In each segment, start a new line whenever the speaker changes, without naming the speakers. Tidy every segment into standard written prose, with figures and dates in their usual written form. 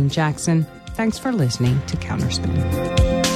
Jackson. Thanks for listening to Counterspin.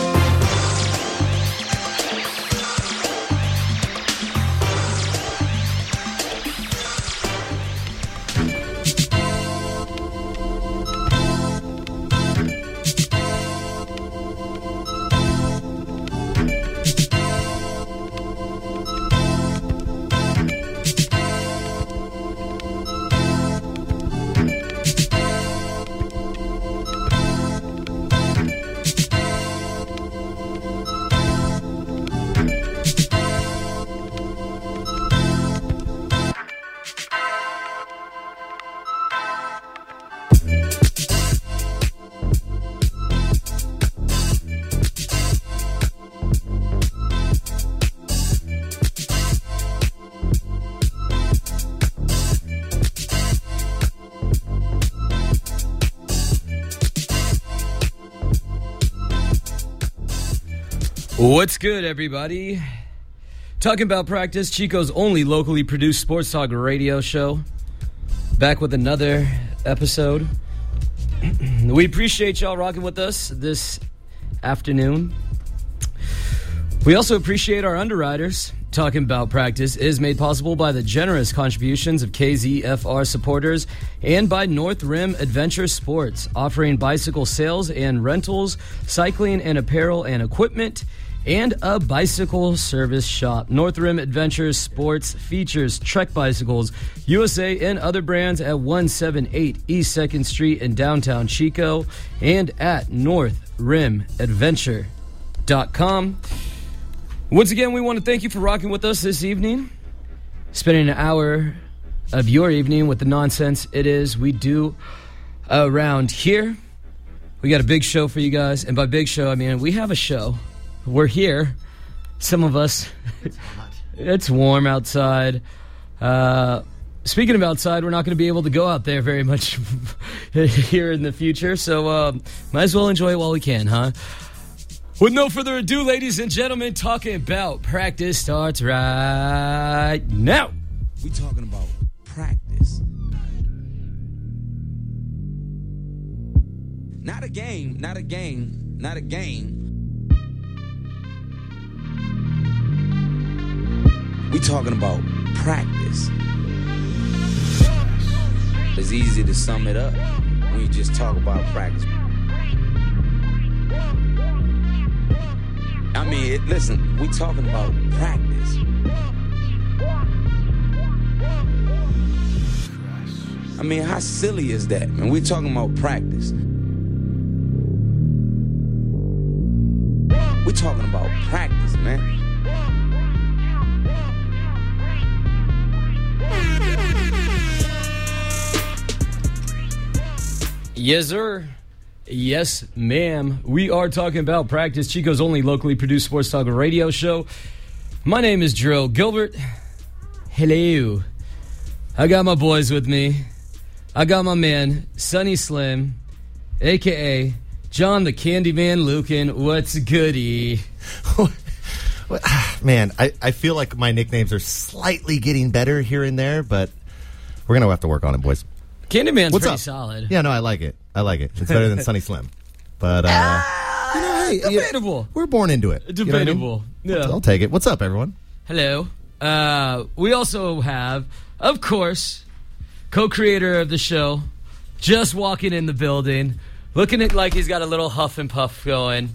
What's good, everybody? Talking about practice, Chico's only locally produced sports talk radio show. Back with another episode. We appreciate y'all rocking with us this afternoon. We also appreciate our underwriters. Talking about practice is made possible by the generous contributions of KZFR supporters and by North Rim Adventure Sports, offering bicycle sales and rentals, cycling and apparel and equipment, and a bicycle service shop. North Rim Adventure Sports features Trek Bicycles, USA, and other brands at 178 East 2nd Street in downtown Chico and at northrimadventure.com. Once again, we want to thank you for rocking with us this evening, spending an hour of your evening with the nonsense it is we do around here. We got a big show for you guys, and by big show, I mean we have a show. We're here. Some of us. It's warm outside. Speaking of outside, we're not going to be able to go out there very much here in the future, so might as well enjoy it while we can, huh? With no further ado, ladies and gentlemen, talking about practice starts right now.
We talking about practice. Not a game, not a game, not a game. We talking about practice. It's easy to sum it up when you just talk about practice. I mean, listen, we talking about practice. I mean, how silly is that, man? We talking about practice. We talking about practice, man.
Yes, sir. Yes, ma'am. We are talking about practice, Chico's only locally produced sports talk radio show. My name is Drew Gilbert. Hello. I got my boys with me. I got my man, Sonny Slim, a.k.a. John the Candyman Lucan. What's goody?
Man, I feel like my nicknames are slightly getting better here and there, but we're going to have to work on it, boys.
Candyman's
What's
pretty
up?
Solid.
Yeah, no, I like it. It's better than Sonny Slim. But, hey,
debatable.
We're born into it.
Debatable.
You know what I mean?
Yeah.
I'll take it. What's up, everyone?
Hello. We also have, of course, co-creator of the show, just walking in the building, looking at like he's got a little huff and puff going.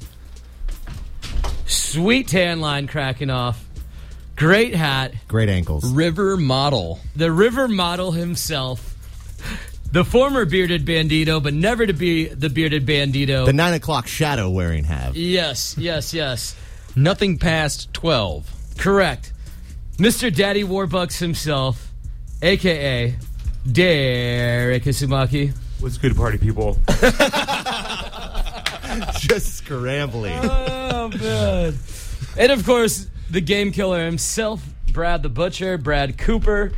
Sweet tan line cracking off. Great hat.
Great ankles.
River Model.
The River Model himself. The former bearded bandito, but never to be the bearded bandito.
The 9 o'clock shadow wearing have.
Yes.
Nothing past 12.
Correct. Mr. Daddy Warbucks himself, a.k.a. Derek Isumaki.
What's good, party people?
Just scrambling.
Oh, man. And, of course, the game killer himself, Brad the Butcher, Brad Cooper.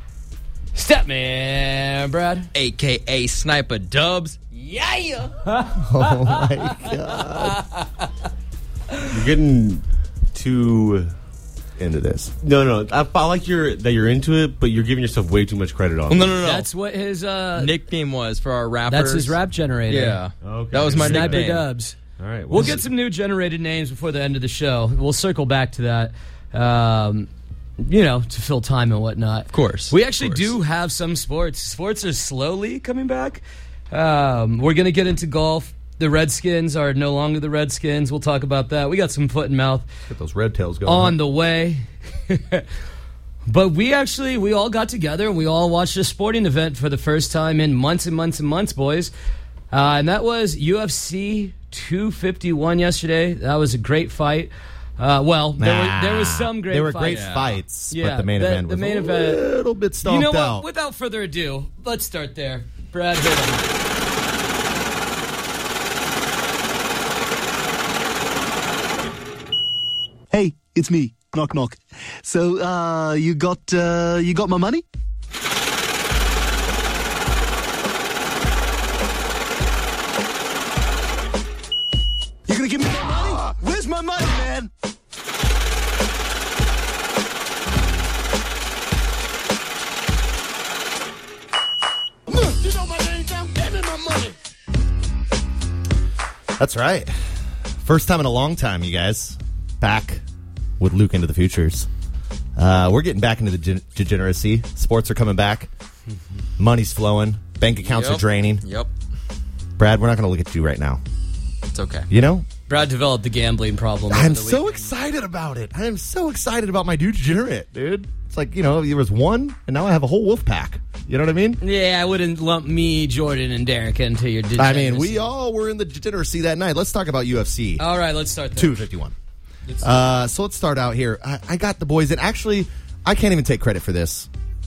Stepman, Brad.
A.K.A. Sniper Dubs.
Yeah!
Oh, my God.
You're getting too
into this.
No. I like that you're into it, but you're giving yourself way too much credit on it.
No.
That's what his
nickname was for our rappers.
That's his rap generator.
Yeah.
Okay.
That was my
Sniper
nickname.
Dubs.
All right.
We'll get some new generated names before the end of the show. We'll circle back to that, to fill time and whatnot.
Of course.
We actually do have some sports. Sports are slowly coming back. We're going to get into golf. The Redskins are no longer the Redskins. We'll talk about that. We got some foot and mouth
Get those red tails going.
on the way. But we all got together and we all watched a sporting event for the first time in months and months and months, boys. And that was UFC 251 yesterday. That was a great fight. There was some great fights.
There were great fights,
Yeah,
but the main event was a little bit stomped
You know what?
out.
Without further ado, let's start there. Brad, hit him.
Hey, it's me. Knock, knock. So, you got my money? You gonna give me my money? Where's my money, man? You know my name now? Give me my money.
That's right. First time in a long time, you guys. Back with Luke into the Futures. We're getting back into the degeneracy. Sports are coming back. Money's flowing. Bank accounts are draining.
Yep.
Brad, we're not going to look at you right now.
It's okay.
You know?
Brad developed the gambling problem.
I'm
over the
so
weekend.
excited about it. I am so excited about my degenerate, dude. It's like, there was one, and now I have a whole wolf pack. You know what I mean?
Yeah, I wouldn't lump me, Jordan, and Derek into your
I
degeneracy.
mean, we all were in the degeneracy that night. Let's talk about UFC
All right, let's start there.
251. So let's start out here. I got the boys, and actually, I can't even take credit for this.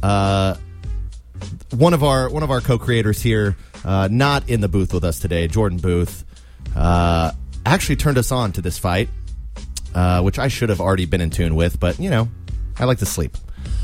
One of our co-creators here, not in the booth with us today, Jordan Booth, actually turned us on to this fight, which I should have already been in tune with, but I like to sleep.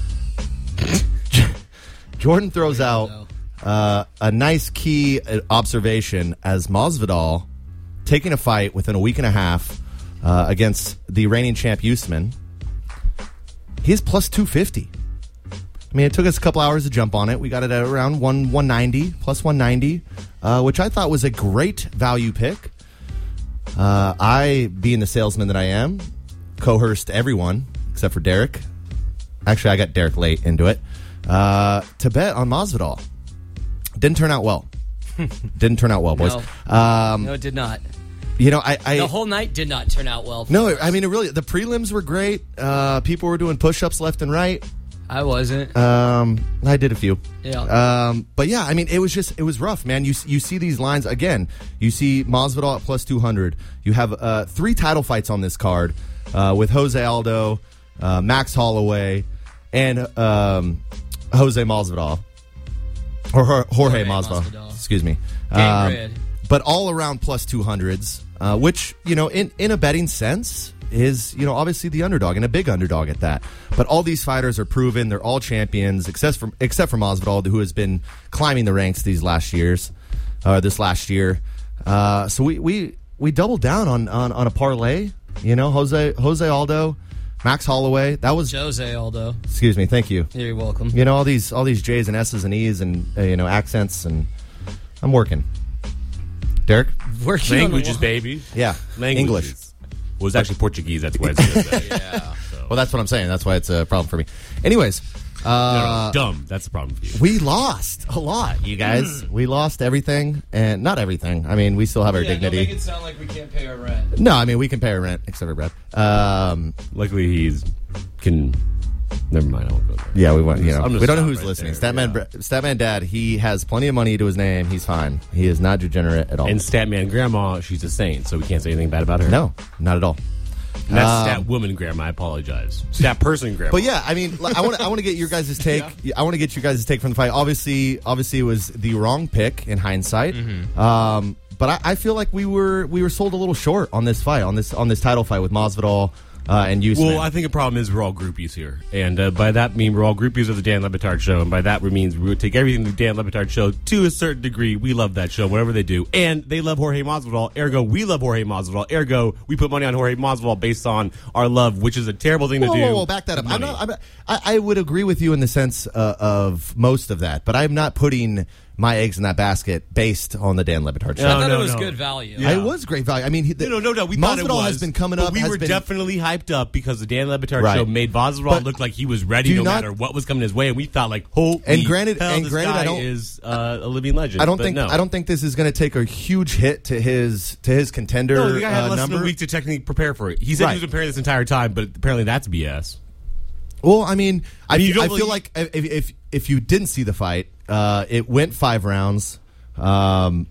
Jordan throws out a nice key observation as Masvidal taking a fight within a week and a half against the reigning champ Usman. He's plus 250. I mean, it took us a couple hours to jump on it. We got it at around 190, plus 190, which I thought was a great value pick. I, being the salesman that I am, coerced everyone except for Derek. Actually, I got Derek late into it. To bet on Masvidal. Didn't turn out well. Boys.
No, it did not.
The
whole night did not turn out well.
No, I mean, the prelims were great. People were doing push-ups left and right.
I wasn't.
I did a few.
Yeah.
But yeah, I mean, it was rough, man. You see these lines again. You see Masvidal at plus 200. You have 3 title fights on this card with Jose Aldo, Max Holloway, and Jose Masvidal. Or Jorge Masvidal. Excuse me.
Game red.
But all around plus 200s, which, in a betting sense is, obviously the underdog and a big underdog at that. But all these fighters are proven. They're all champions except for Masvidal, who has been climbing the ranks this last year. So we doubled down on a parlay, Jose Aldo, Max Holloway. That was
Jose Aldo.
Excuse me. Thank you.
You're welcome.
All these J's and S's and E's and accents, and I'm working. Derek?
Working on
Languages,
the
baby.
Yeah.
Languages.
English.
Well, it's actually Portuguese. That's why it's good.
Yeah.
Well, that's what I'm saying. That's why it's a problem for me. Anyways.
No, dumb. That's the problem for you.
We lost a lot, you guys. We lost everything. And not everything. I mean, we still have our dignity.
Don't make it sound like we can't pay our rent.
No, I mean, we can pay our rent, except for Brad.
Luckily, never mind. I won't go there.
Yeah, we went.
I'm just
We don't know
stop
who's
right
listening.
there,
Statman Dad. He has plenty of money to his name. He's fine. He is not degenerate at all.
And Statman Grandma, she's a saint, so we can't say anything bad about her.
No, not at all.
And that's Stat Woman Grandma. I apologize. Stat Person Grandma.
But yeah, I mean, I want to get your guys' take. I want to get your guys' take from the fight. Obviously, it was the wrong pick in hindsight. But I feel like we were sold a little short on this fight, on this title fight with Masvidal. and Usman.
Well, I think the problem is we're all groupies here. And by that mean we're all groupies of the Dan Le Batard Show. And by that means we would take everything the Dan Le Batard Show to a certain degree. We love that show, whatever they do. And they love Jorge Masvidal. Ergo, we love Jorge Masvidal. Ergo, we put money on Jorge Masvidal based on our love, which is a terrible thing to do.
Whoa, back that up. I would agree with you in the sense of most of that, but I'm not putting my eggs in that basket based on the Dan Le Batard Show.
I thought it was good value.
Yeah. It was great value. I mean,
no doubt. We thought it was.
Has been coming up.
We were definitely hyped up because the Dan Le Batard Show made Masvidal look like he was ready no matter what was coming his way, and we thought like, holy
and granted,
hell, this guy
I don't,
is a living legend.
I don't think this is going to take a huge hit to his contender.
No, the guy had less
number.
than a week to technically prepare for it. He said he was preparing this entire time, but apparently that's BS.
Well, I mean, I feel like if you didn't see the fight, it went 5 rounds. Jose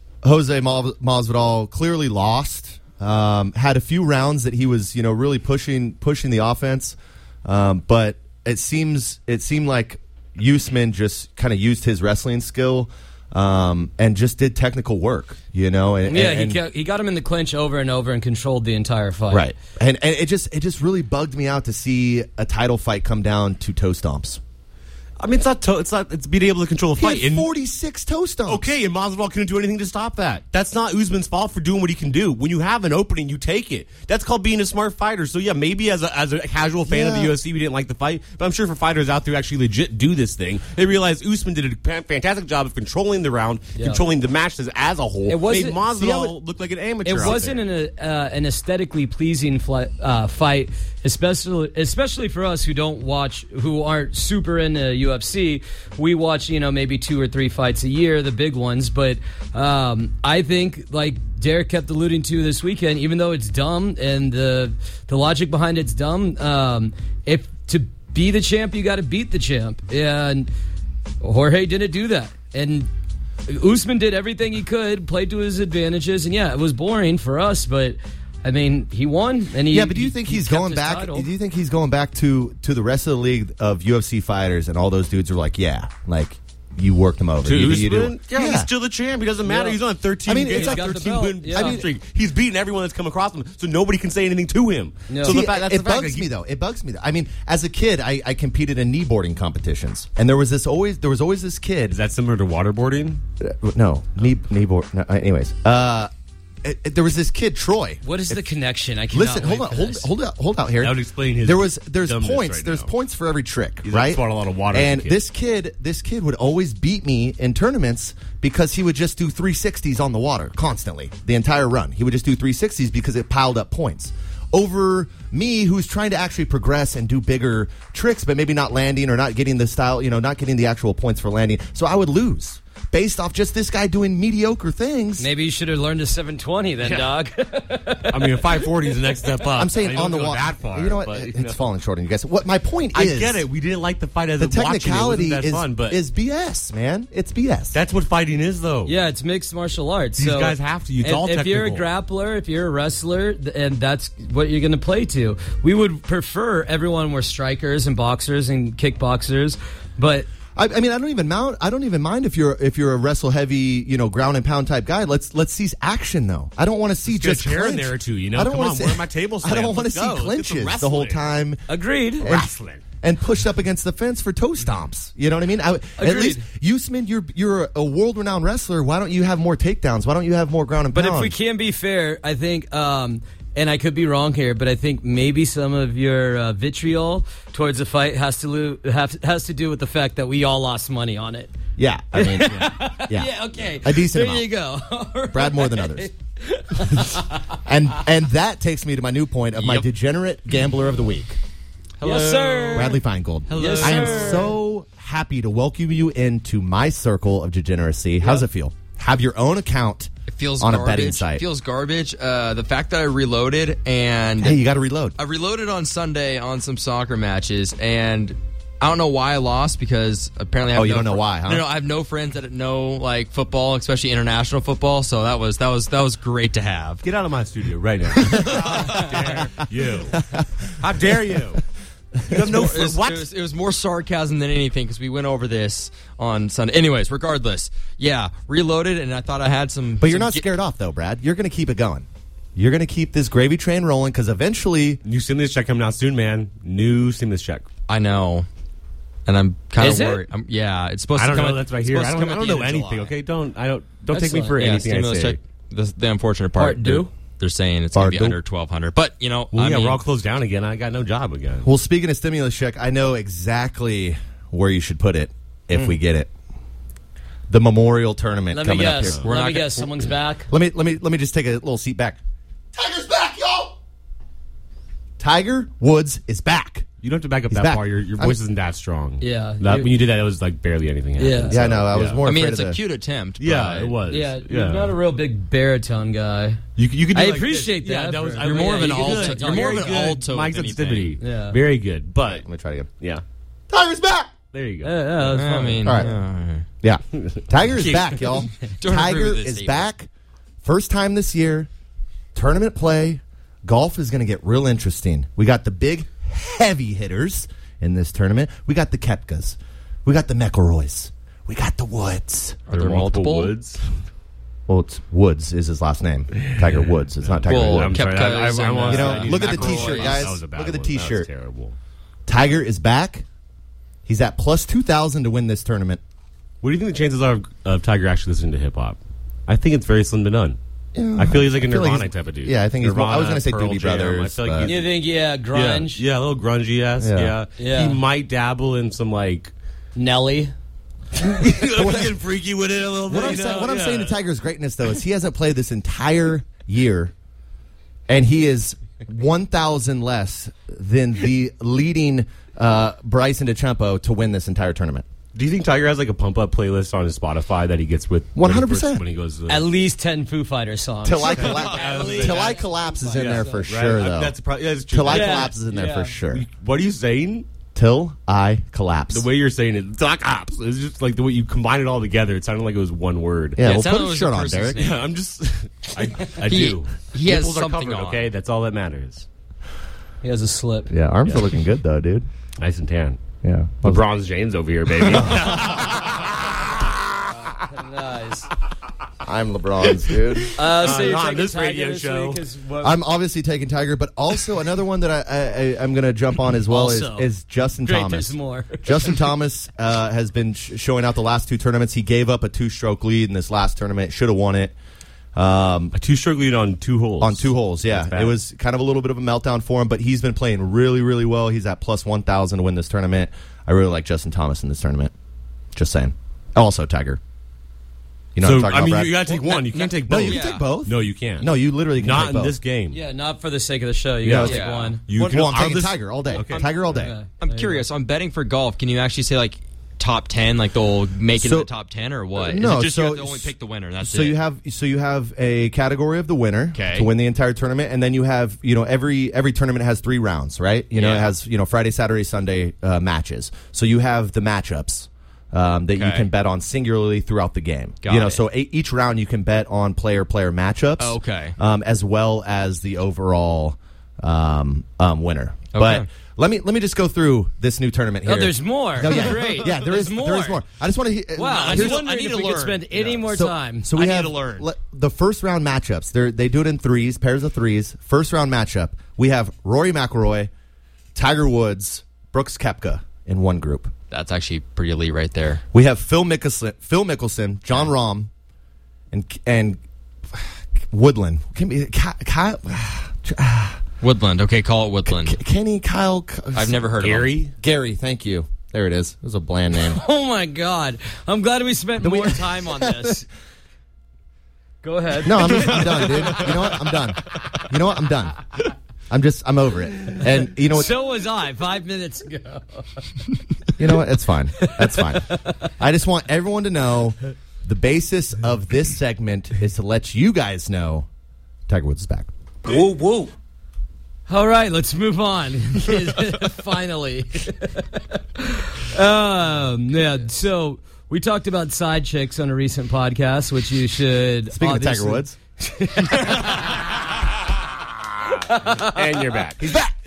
Masvidal clearly lost. Had a few rounds that he was, really pushing the offense, but it seemed like Usman just kind of used his wrestling skill and just did technical work,
he got him in the clinch over and over and controlled the entire fight.
Right, and it just really bugged me out to see a title fight come down to toe stomps.
I mean, it's being able to control a fight.
He had 46 toe stomps.
Okay, and Masvidal couldn't do anything to stop that. That's not Usman's fault for doing what he can do. When you have an opening, you take it. That's called being a smart fighter. So yeah, maybe as a casual fan of the UFC, we didn't like the fight, but I'm sure for fighters out there who actually legit do this thing, they realize Usman did a fantastic job of controlling the round, controlling the match as a whole. It made Masvidal look like an amateur.
It wasn't an aesthetically pleasing fight, especially for us who aren't super into UFC. We watch, maybe 2 or 3 fights a year, the big ones. But I think, like Derek kept alluding to this weekend, even though it's dumb and the logic behind it's dumb, if to be the champ, you got to beat the champ. And Jorge didn't do that. And Usman did everything he could, played to his advantages. And yeah, it was boring for us, but I mean, he won, and
but do you think he's going back? Do you think he's going back to the rest of the league of UFC fighters, and all those dudes are like, you worked him over.
You do. Yeah, he's still the champ. He doesn't matter. He's on a 13. It's like 13 win streak. He's beaten everyone that's come across him, so nobody can say anything to him. No. So
it bugs me though. It bugs me. I mean, as a kid, I competed in kneeboarding competitions, and there was always this kid.
Is that similar to waterboarding?
No, kneeboard. No, anyways. There was this kid, Troy.
What is the connection? I cannot
hold out here.
I would explain his.
There's points. There's points for every trick, right?
He's a lot of water.
And this kid would always beat me in tournaments because he would just do 360s on the water constantly, the entire run. He would just do 360s because it piled up points over me, who's trying to actually progress and do bigger tricks, but maybe not landing or not getting the style, not getting the actual points for landing. So I would lose based off just this guy doing mediocre things.
Maybe you should have learned a 720 then, dog.
I mean, a 540 is the next step up.
I'm saying on the water.
That far,
you know what? It's falling short on you guys. What my point is,
I get it. We didn't like the fight as
the technicality
is
BS, man. It's BS.
That's what fighting is, though.
Yeah, it's mixed martial arts.
These guys have to. It's all technical.
If you're a grappler, if you're a wrestler, and that's what you're going to play to. We would prefer everyone were strikers and boxers and kickboxers, but.
I mean, I don't even mind if you're a wrestle heavy, ground and pound type guy. Let's see action though. I don't want to see just
a chair in there or two. I don't want to see my table.
I don't want to see clinches the whole time.
Agreed.
Wrestling
and pushed up against the fence for toe stomps. You know what I mean? At least Usman, you're a world renowned wrestler. Why don't you have more takedowns? Why don't you have more ground and pound?
But if we can be fair, I think. And I could be wrong here, but I think maybe some of your vitriol towards the fight has to do with the fact that we all lost money on it.
Yeah, I mean,
yeah, okay,
a decent
there
amount.
You go. Right.
Brad more than others, and that takes me to my new point of my degenerate gambler of the week.
Hello, yes, sir.
Bradley Feingold.
Hello, yes,
I am so happy to welcome you into my circle of degeneracy. How's it feel? Have your own account.
It feels
on
garbage.
A betting site.
It feels garbage. The fact that I reloaded and...
Hey, you got to reload.
I reloaded on Sunday on some soccer matches, and I don't know why I lost because apparently I have
you don't know why, huh?
No, I have no friends that know football, especially international football, so that was great to have.
Get out of my studio right now. How dare you? How dare you? You have
it was more sarcasm than anything because we went over this on Sunday. Anyways, regardless, reloaded, and I thought I had some.
But you're not scared off, though, Brad. You're going to keep it going. You're going to keep this gravy train rolling because eventually...
New stimulus check coming out soon, man. New stimulus check.
I know. And I'm kind
Is
of
it?
worried. Yeah, it's supposed
I
to
don't
come
know.
at-
That's right
it's
here.
supposed
I
to come at
don't
the
know
end of
anything.
July.
Okay, don't take me
Excellent.
for
Yeah,
anything I
stimulus
say.
check. The unfortunate part.
due?
They're saying it's going to be
Part
under 1,200. But, you know,
Well,
I
yeah,
mean,
we're all closed down again. I got no job again.
Well, speaking of stimulus check, I know exactly where you should put it if we get it. The Memorial Tournament
Let me
coming up
guess.
here.
Let me guess. Someone's back.
Let me just take a little seat back. Tiger's back, y'all. Tiger Woods is back.
You don't have to back up
He's
that
back.
far. Your voice isn't that strong.
Yeah,
When you did that, it was like barely anything happened.
Yeah, I know. I was more
I mean,
afraid
it's
of
a
the...
cute attempt.
Yeah,
but
it was.
Yeah, you're not a real big baritone guy.
You could do
I
like
appreciate
this. Yeah,
that.
that was.
You're more of an
you could do
alto-
that.
you're more of
Very
an
good
alto
mic
if anything.
sensitivity.
Yeah.
Very good. But
Let me try it again.
yeah,
Tiger's back.
there you go.
Yeah, that's
I
fine.
mean,
All right.
yeah.
Yeah. Tiger is back, y'all.
Don't agree
Tiger
with this
is
statement.
back. First time this year. Tournament play. Golf is going to get real interesting. We got the big heavy hitters in this tournament. We got the Koepkas. We got the McIlroys. We got the Woods.
Are there multiple?
Woods?
Well, it's Woods is his last name. Tiger Woods. It's not Tiger
Well,
Woods.
I'm sorry.
Koepkas and,
I
You know,
I need
look at the
McIlroy.
t-shirt,
That
guys.
was a bad
Look at the
one. That was
t-shirt.
terrible.
Tiger is back. He's at plus 2,000 to win this tournament.
What do you think the chances are of Tiger actually listening to hip hop? I think it's very slim to none. I feel he's like a
I feel like
Nirvana
he's-
type of dude.
yeah, I think he's-
Nirvana,
I was gonna say
Pearl
Doobie
Jam.
Brothers,
I feel
but-
like
You think, grunge,
yeah, a little grungy ass.
Yeah.
Yeah.
He might dabble in some like
Nelly.
fucking freaky with it a little bit.
What I'm saying to Tiger's greatness, though, is he hasn't played this entire year, and he is 1,000 less than the leading Bryson DeChambeau to win this entire tournament.
Do you think Tiger has like a pump up playlist on his Spotify that he gets with
100%.
when he goes?
At least 10 Foo Fighters songs.
Till I Collapse is in there for sure, though.
That's probably that's true.
Till I
Yeah.
Collapse is in there
Yeah.
for sure.
What are you saying?
Till I Collapse.
The way you're saying it, Doc Ops. It's just like the way you combine it all together. It sounded like it was one word.
Yeah,
it
well,
sounded
put a
like
shirt
a
on,
person's
Derek.
name.
Yeah, I'm just. I
He-
do.
he has
Nipples are
something
covered,
on.
okay, that's all that matters.
He has a slip.
Yeah, arms are looking good, though, dude.
Nice and tan.
Yeah.
LeBron's James over here, baby.
Nice.
I'm LeBron's, dude.
So you're
not
taking
this
Tiger
radio
this
show.
week is what-
I'm obviously taking Tiger, but also another one that I'm going to jump on as well
Also.
is Justin
Great,
Thomas.
there's more.
Justin Thomas has been showing out the last two tournaments. He gave up a 2-stroke lead in this last tournament. Should have won it.
A 2-stroke lead on 2 holes.
On 2 holes, yeah.
That's bad.
It was kind of a little bit of a meltdown for him, but he's been playing really, really well. He's at plus 1,000 to win this tournament. I really like Justin Thomas in this tournament. Just saying. Also, Tiger. You know what I'm
So
talking
I
about,
mean,
Brad?
you got to take one. You can't take
No,
both.
you can
Yeah.
take both.
No, you can't.
No, you literally can
not
take
in
both.
this game.
Yeah, not for the sake of the show. You
Yeah.
gotta take
Yeah.
one.
You
Well, I'm
out of
taking
this-
Tiger all day.
Okay.
Tiger all day.
Yeah.
I'm curious. I'm betting for golf. Can you actually say like top 10? Like they'll make it
So-
in the top 10 or what?
No,
Is it just
so-
you have to only pick the winner? That's
So
it.
you have a category of the winner
Okay.
to win the entire tournament, and then you have every tournament has 3 rounds, right? It
Yeah.
has Friday, Saturday, Sunday matches. So you have the matchups that you
Okay.
can bet on singularly throughout the game.
Got it.
So each round you can bet on player matchups.
Oh, okay.
As well as the overall winner.
Okay.
But let me just go through this new tournament here.
Oh, there's more.
No, yeah.
Great.
Yeah, there
There's
is more. I just want to.
Wow, I
Here's
was
what-
wondering
I need
if
to
we could
learn.
spend any more time.
So we
I need
have
to learn.
the first round matchups. They do it in threes, pairs of threes. First round matchup. We have Rory McIlroy, Tiger Woods, Brooks Koepka in one group.
That's actually pretty elite right there.
We have Phil Mickelson, John Rahm, and Woodland. Can be Kyle,
Woodland. Okay, call it Woodland.
Kenny Kyle.
I've never heard of him.
Gary. Thank you. There it is. It was a bland name.
Oh my God! I'm glad we spent more time on this. Go ahead.
No, I'm done, dude. You know what? I'm done. I'm over it. And you know what?
So was I 5 minutes ago.
You know what? It's fine. That's fine. I just want everyone to know the basis of this segment is to let you guys know Tiger Woods is back.
Woo woo.
All right, let's move on. Finally. Yeah, so we talked about side chicks on a recent podcast, which you should.
Speaking of Tiger
obviously-
Woods,
And you're back.
he's back.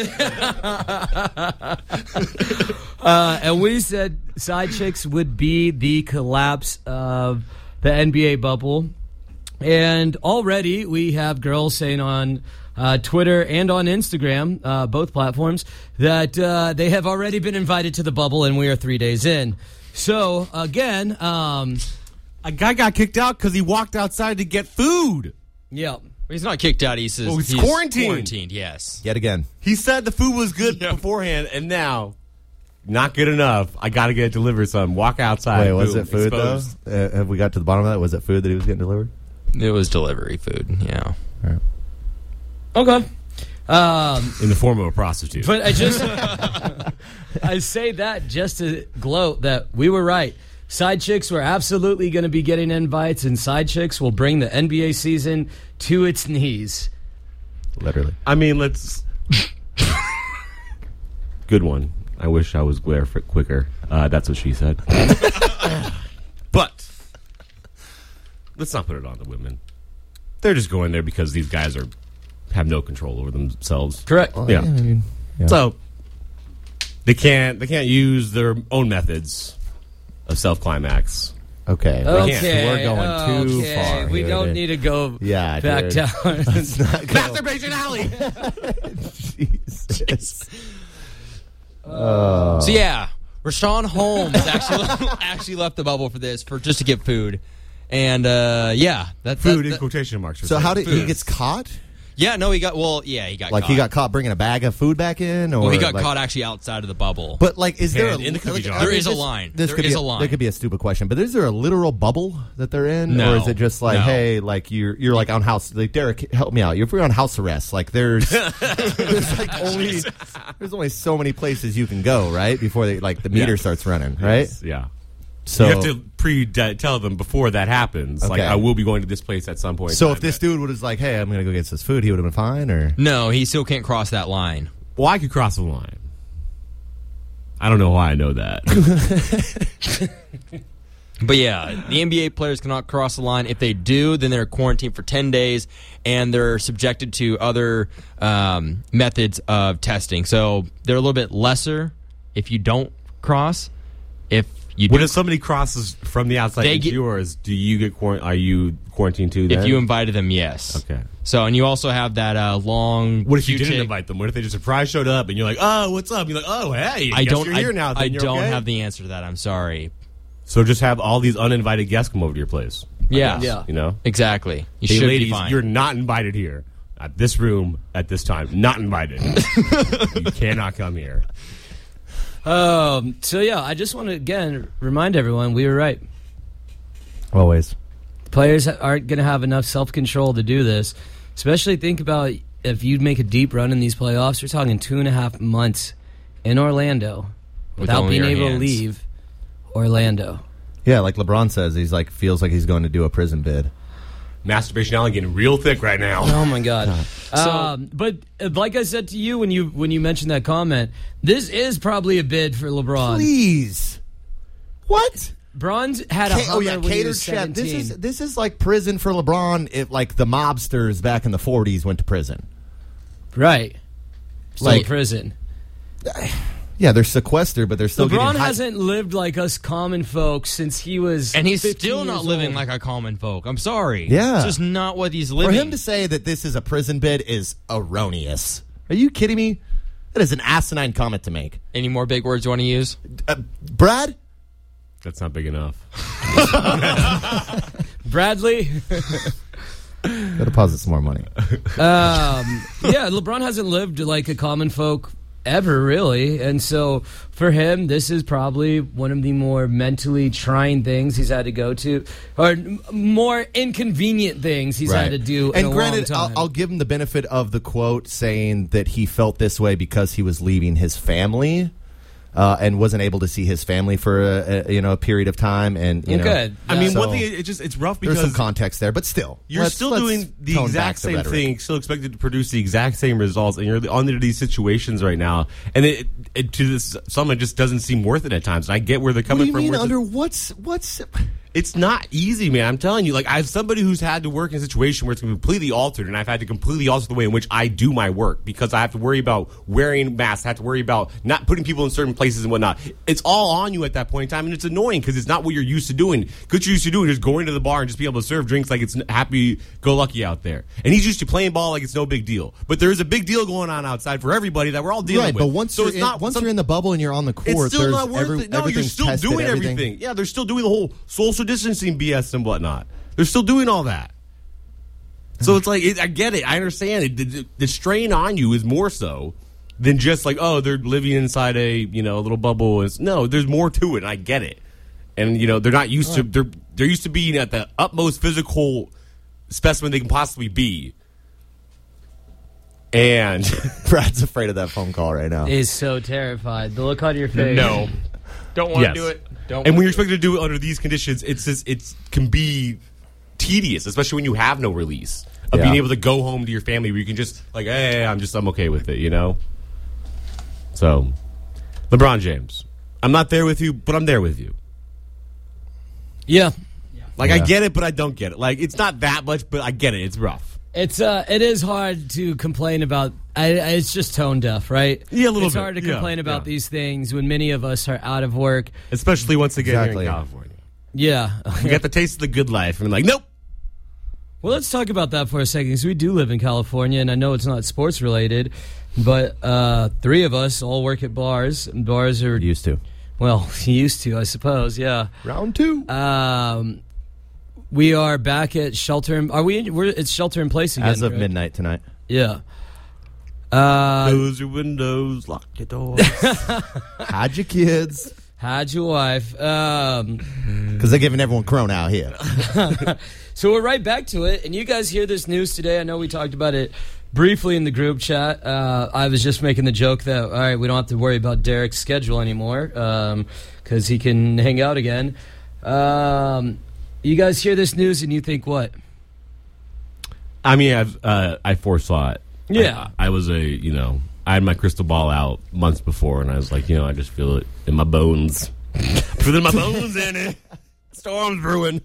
And we said side chicks would be the collapse of the NBA bubble. And already we have girls saying on Twitter and on Instagram, both platforms, that they have already been invited to the bubble, and we are 3 days in. So, again...
a guy got kicked out because he walked outside to get food.
Yeah.
He's not kicked out. He's
quarantined.
Quarantined, yes.
Yet again.
He said the food was good beforehand, and now, not good enough. I got to get it delivered, son. Walk outside.
Wait, was
Boom,
it food,
exposed.
though? Have we got to the bottom of that? Was it food that he was getting delivered?
It was delivery food, yeah.
All right.
Okay.
In the form of a prostitute.
But I just... I say that just to gloat that we were right. Side chicks were absolutely going to be getting invites, and side chicks will bring the NBA season to its knees.
Literally.
I mean, let's... Good one. I wish I was quicker. That's what she said. But let's not put it on the women. They're just going there because these guys have no control over themselves.
Correct.
Yeah.
Yeah.
So they can't use their own methods of self-climax.
Okay.
Okay.
We're going too far.
We
here,
don't
dude.
need to go
Yeah,
back
dude.
down.
Let's not go.
Masturbation alley!
Jesus.
So yeah, Rashawn Holmes actually left the bubble for this just to get food, and
Food in quotation marks.
So how did he
Food.
gets caught?
Yeah, no, he got caught.
He got caught bringing a bag of food back in, or
Well, he got
like,
caught actually outside of the bubble.
But like, is there
And in the cookie jar.
There is a line.
This
There
could
is
be
a line.
There could be a stupid question, but is there a literal bubble that they're in,
No.
or is it just like,
No.
hey, like you're like on house? Like Derek, help me out. If you're on house arrest, like there's there's only so many places you can go, right? Before the meter starts running, right?
Yes, yeah.
So
you have to tell them before that happens. Like,
Okay.
I will be going to this place at some point. in
So
time.
if this dude was like, hey, I'm gonna go get this food, he would have been fine, or
No, he still can't cross that line.
Well, I could cross the line. I don't know why I know that.
But yeah, the NBA players cannot cross the line. If they do, then they're quarantined for 10 days, and they're subjected to other methods of testing. So they're a little bit lesser if you don't cross. If you do,
When somebody crosses from the outside
They
into
get-
yours, do you get are you quarantined too? Then?
if you invited them, yes.
Okay.
So, and you also have that long.
What if you
cute
didn't
chick-
invite them? What if they just surprise showed up and you're like, oh, what's up? You're like, oh, hey,
I don't.
You're here now. Then
I
you're
don't
okay?
have the answer to that. I'm sorry.
So just have all these uninvited guests come over to your place. I
Yeah.
guess,
Yeah.
You know,
Exactly. You
hey,
should
ladies,
be fine.
you're not invited here at this room at this time. Not invited. You cannot come here.
So yeah, I just want to again remind everyone we were right.
always.
Players aren't going to have enough self-control to do this. Especially think about if you make a deep run in these playoffs. You're talking 2.5 months in Orlando without
only
being
your
able
hands.
to leave Orlando.
Yeah, like LeBron says, he's like feels like he's going to do a prison bid.
Masturbation alley getting real thick right now.
Oh my God! But like I said to you when you mentioned that comment, this is probably a bid for LeBron.
Please, what?
Bron's had a Hummer when he
catered
was
chef.
17.
This is like prison for LeBron. If like the mobsters back in the 40s went to prison.
Right. Still
Like-
prison.
Yeah, they're sequestered, but they're still
LeBron
getting high-
hasn't lived like us common folks since he was
And he's
15
still not
years
living
old.
like a common folk. I'm sorry.
Yeah.
It's just not what he's
For
living.
him to say that this is a prison bid is erroneous. Are you kidding me? That is an asinine comment to make.
Any more big words you want to use?
Brad?
That's not big enough.
Bradley.
Got to deposit some more money.
Yeah, LeBron hasn't lived like a common folk ever, really. And so for him, this is probably one of the more mentally trying things he's had to go to, or more inconvenient things he's had to do in
And
a
granted,
long time.
I'll give him the benefit of the quote saying that he felt this way because he was leaving his family. And wasn't able to see his family for a period of time, and you know,
good.
I mean,
So-
one thing it's rough
there's
because
some context there, but still,
you're
let's
still doing the
tone back
exact
the
same
rhetoric.
thing, still expected to produce the exact same results, and you're under these situations right now, and it to this, some it just doesn't seem worth it at times. And I get where they're
What do
coming
you
from.
mean
where it's-
under what's?
It's not easy, man. I'm telling you. Like, as somebody who's had to work in a situation where it's completely altered, and I've had to completely alter the way in which I do my work because I have to worry about wearing masks, I have to worry about not putting people in certain places and whatnot. It's all on you at that point in time, and it's annoying because it's not what you're used to doing. What you're used to doing is going to the bar and just be able to serve drinks like it's happy-go-lucky out there. And he's used to playing ball like it's no big deal. But there is a big deal going on outside for everybody that we're all dealing with.
But once you're in the bubble and you're on the court,
it's still not worth it. No, you're
everything's
still
tested,
doing everything. Yeah, they're still doing the whole social distancing BS and whatnot. They're still doing all that. So it's like, I get it. I understand it. The strain on you is more so than just like, oh, they're living inside a little bubble. No, there's more to it. And I get it. And they're not used to. They're used to being at the utmost physical specimen they can possibly be. And
Brad's afraid of that phone call right now.
He's so terrified. The look on your face.
No, don't want to do it.
And when you're expected to do it under these conditions, it can be tedious, especially when you have no release of being able to go home to your family where you can just like, hey, I'm okay with it, So, LeBron James, I'm not there with you, but I'm there with you.
Yeah.
I get it, but I don't get it. Like, it's not that much, but I get it. It's rough.
It is hard to complain about. It's just tone deaf, right?
Yeah, a little bit.
It's hard to complain about these things when many of us are out of work.
Especially once again here in California.
Yeah.
We got the taste of the good life, and we're like, nope.
Well, let's talk about that for a second, because we do live in California, and I know it's not sports related, but 3 of us all work at bars, and bars are...
Used to.
Well, used to, I suppose, yeah.
Round 2.
We are back at shelter. It's shelter in place again.
As of midnight tonight.
Yeah.
Close your windows, lock your doors.
Hide your kids.
Hide your wife.
Because they're giving everyone corona out here.
So we're right back to it. And you guys hear this news today. I know we talked about it briefly in the group chat. I was just making the joke that, all right, we don't have to worry about Derek's schedule anymore because he can hang out again. You guys hear this news and you think what?
I mean, I foresaw it.
Yeah.
I was I had my crystal ball out months before, and I was like, I just feel it in my bones. Feeling my bones in it. Storm's brewing.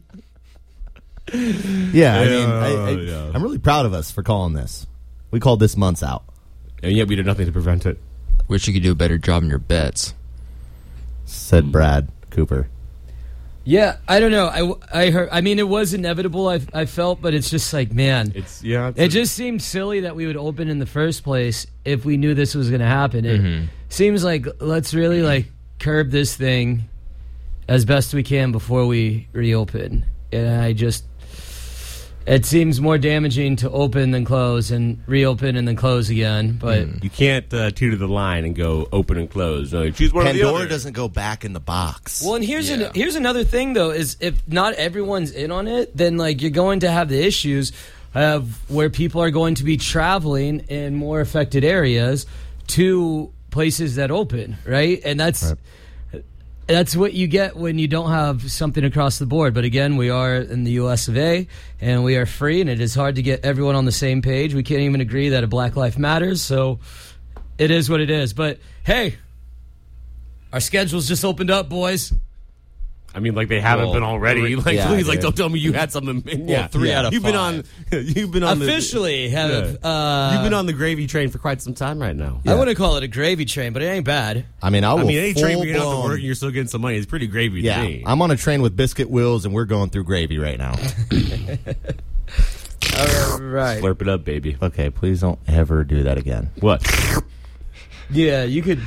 Yeah, I'm really proud of us for calling this. We called this months out.
And yet we did nothing to prevent it.
Wish you could do a better job in your bets.
Said Brad Cooper.
Yeah, I don't know. I heard. I mean, it was inevitable. I felt, but it's just like, man, it just seemed silly that we would open in the first place if we knew this was going to happen. It seems like let's really curb this thing as best we can before we reopen. And it seems more damaging to open than close and reopen and then close again. But
you can't tutor the line and go open and close. Choose one or the other.
Pandora doesn't go back in the box.
Well, and here's another thing though: is if not everyone's in on it, then you're going to have the issues of where people are going to be traveling in more affected areas to places that open, right? And that's what you get when you don't have something across the board. But again, we are in the U.S. of A, and we are free, and it is hard to get everyone on the same page. We can't even agree that a Black Life matters, so it is what it is. But, hey, our schedule's just opened up, boys.
I mean, they haven't been already. Please, don't tell me you had something.
Well, 3 out of 5.
You've been on
officially
you've been on the gravy train for quite some time right now.
I wouldn't call it a gravy train, but it ain't bad.
I mean,
any train where you don't have to work and you're still getting some money is pretty gravy to me.
I'm on a train with biscuit wheels, and we're going through gravy right now.
All right.
Slurp it up, baby.
Okay, please don't ever do that again.
What?
Yeah, you could.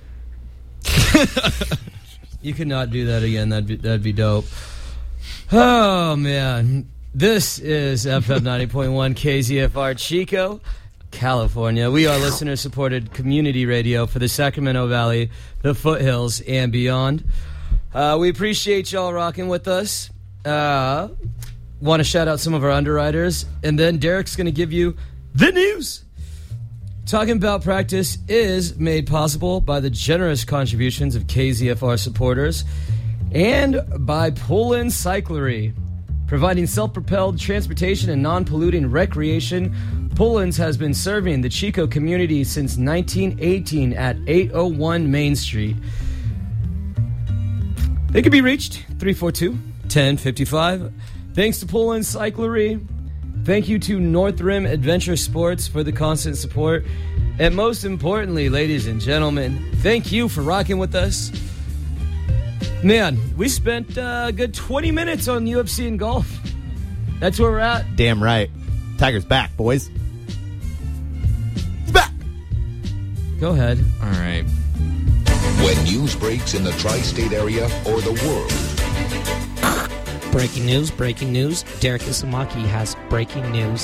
You could not do that again. That'd be dope. Oh man, this is FM 90.1 KZFR Chico, California. We are listener-supported community radio for the Sacramento Valley, the foothills, and beyond. We appreciate y'all rocking with us. Want to shout out some of our underwriters, and then Derek's going to give you the news. Talking About Practice is made possible by the generous contributions of KZFR supporters and by Poland Cyclery. Providing self-propelled transportation and non-polluting recreation, Poland's has been serving the Chico community since 1918 at 801 Main Street. They can be reached 342 1055. Thanks to Poland Cyclery. Thank you to North Rim Adventure Sports for the constant support. And most importantly, ladies and gentlemen, thank you for rocking with us. Man, we spent a good 20 minutes on UFC and golf. That's where we're at.
Damn right. Tiger's back, boys. He's back.
Go ahead.
All right.
When news breaks in the tri-state area or the world.
Breaking news, breaking news. Derek Isamaki has breaking news.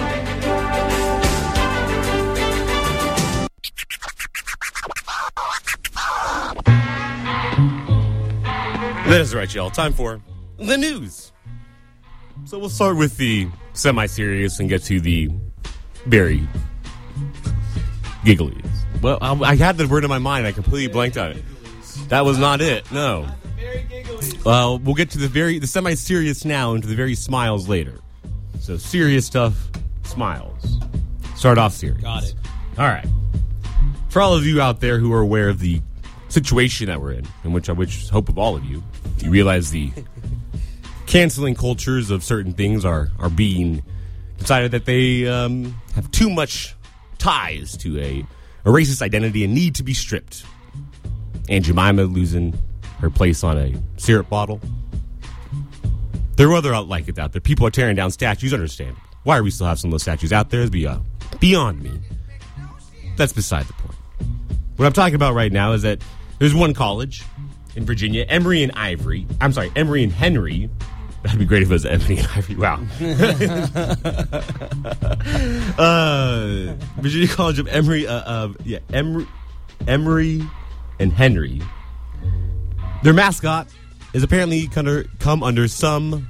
That is right, y'all. Time for the news. So we'll start with the semi-serious and get to the very giggly. Well, I had the word in my mind. I completely blanked on it. That was not it. No. We'll get to the semi-serious now and to the very smiles later. So serious stuff, smiles. Start off serious.
Got it.
All right. For all of you out there who are aware of the situation that we're in which I hope of all of you, you realize the canceling cultures of certain things are being decided that they have too much ties to a racist identity and need to be stripped. Aunt Jemima losing her place on a syrup bottle. There are other like it out there. People are tearing down statues, understandable. Why are we still have some of those statues out there is beyond me. That's beside the point. What I'm talking about right now is that there's one college in Virginia, Emory and Henry. That'd be great if it was Emory and Ivory. Wow. Virginia College of Emory, Emory and Henry. Their mascot is apparently come under some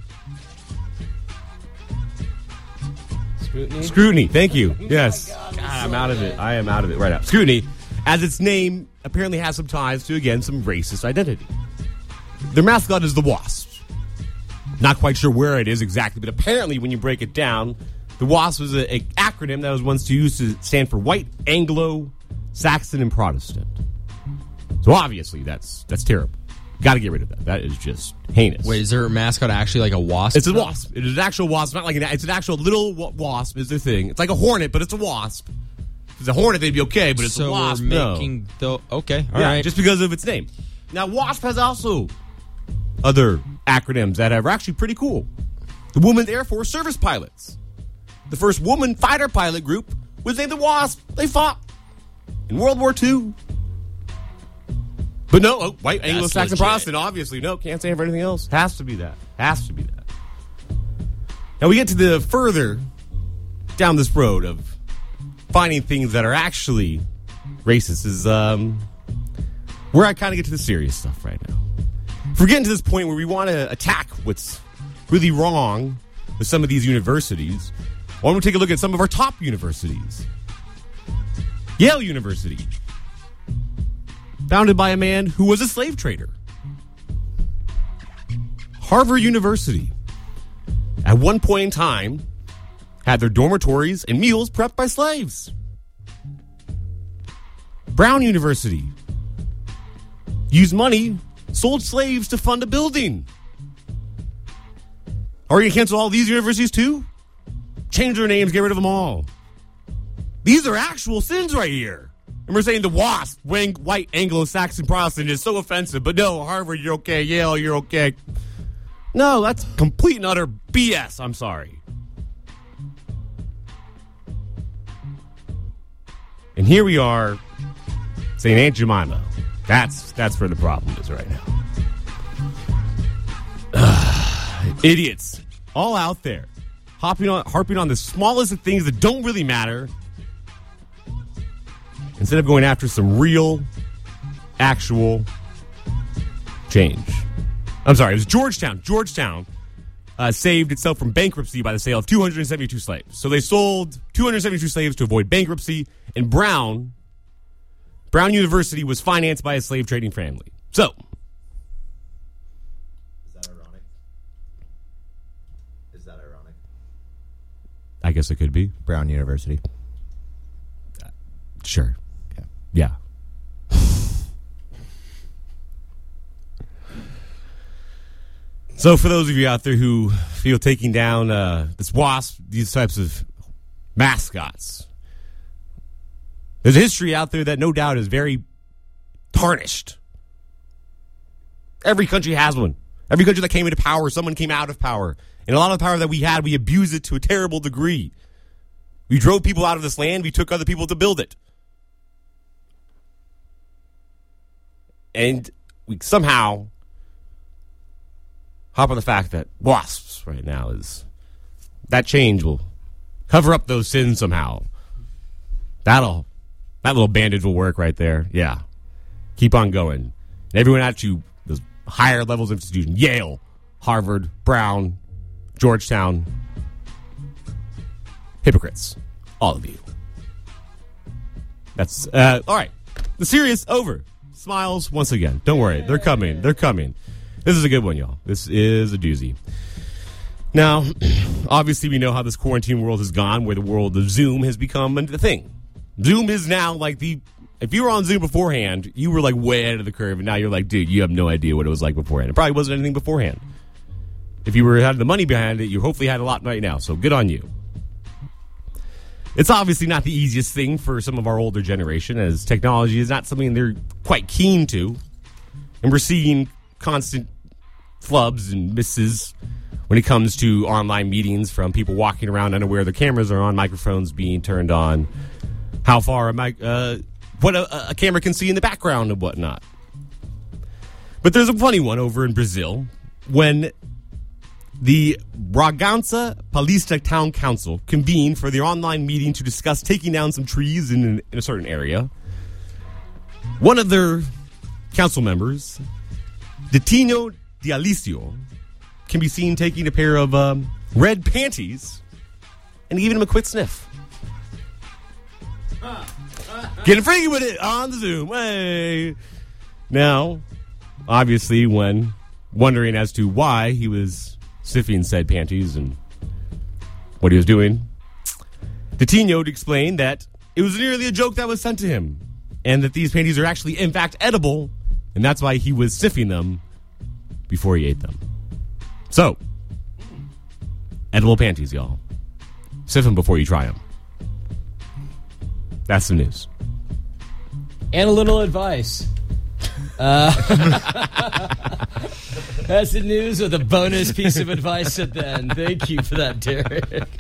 scrutiny. Thank you. Yes. God, I'm out of it. I am out of it right now. Scrutiny, as its name apparently has some ties to, again, some racist identity. Their mascot is the Wasp. Not quite sure where it is exactly, but apparently when you break it down, the WASP was an acronym that was once used to stand for White, Anglo, Saxon, and Protestant. So obviously that's terrible. Got to get rid of that. That is just heinous.
Wait, is their mascot actually like a wasp?
It's a wasp. It is an actual wasp. Not like it's an actual little wasp is their thing. It's like a hornet, but it's a wasp. If it's a hornet, they'd be okay, but it's a wasp.
We're making okay, all right.
Just because of its name. Now, WASP has also other acronyms that are actually pretty cool. The Women's Air Force Service Pilots. The first woman fighter pilot group was named the WASP. They fought in World War II. But no, white, Anglo-Saxon, Protestant, obviously. No, can't say for anything else. Has to be that. Now we get to the further down this road of finding things that are actually racist is where I kind of get to the serious stuff right now. If we're getting to this point where we want to attack what's really wrong with some of these universities, I want to take a look at some of our top universities. Yale University, founded by a man who was a slave trader. Harvard University, at one point in time, had their dormitories and meals prepped by slaves. Brown University used money, sold slaves to fund a building. Are we going to cancel all these universities too? Change their names, get rid of them all. These are actual sins right here. And we're saying the WASP, white, Anglo-Saxon, Protestant, is so offensive. But no, Harvard, you're okay. Yale, you're okay. No, that's complete and utter BS. I'm sorry. And here we are saying Aunt Jemima. That's where the problem is right now. Idiots. All out there. Harping on the smallest of things that don't really matter, instead of going after some real, actual change. I'm sorry, it was Georgetown. Georgetown saved itself from bankruptcy by the sale of 272 slaves. So they sold 272 slaves to avoid bankruptcy, and Brown University was financed by a slave trading family. So,
Is that ironic?
I guess it could be.
Brown University.
Sure.
Okay.
Yeah. So for those of you out there who feel taking down this wasp, these types of mascots, there's a history out there that no doubt is very tarnished. Every country has one. Every country that came into power, someone came out of power. And a lot of the power that we had, we abused it to a terrible degree. We drove people out of this land. We took other people to build it. And we somehow hop on the fact that wasps right now is... that change will cover up those sins somehow. That little bandage will work right there. Yeah. Keep on going. And everyone at you, those higher levels of institution, Yale, Harvard, Brown, Georgetown, hypocrites. All of you. That's, all right. The series over. Smiles once again. Don't worry. They're coming. They're coming. This is a good one, y'all. This is a doozy. Now, obviously we know how this quarantine world has gone, where the world of Zoom has become the thing. Zoom is now like if you were on Zoom beforehand, you were like way ahead of the curve, and now you're like, dude, you have no idea what it was like beforehand. It probably wasn't anything beforehand. If you had the money behind it, you hopefully had a lot right now, so good on you. It's obviously not the easiest thing for some of our older generation, as technology is not something they're quite keen to. And we're seeing constant flubs and misses when it comes to online meetings, from people walking around unaware their cameras are on, microphones being turned on, how far what a camera can see in the background and whatnot. But there's a funny one over in Brazil when the Bragança Paulista Town Council convened for their online meeting to discuss taking down some trees in a certain area. One of their council members, Ditino de Alicio, can be seen taking a pair of red panties and giving him a quick sniff. Getting freaky with it on the Zoom. Hey. Now, obviously, when wondering as to why he was sniffing said panties and what he was doing, Ditino explained that it was nearly a joke that was sent to him, and that these panties are actually, in fact, edible, and that's why he was sniffing them before he ate them. So, edible panties, y'all. Sniff them before you try them. That's the news.
And a little advice. That's the news with a bonus piece of advice at the end. Thank you for that, Derek.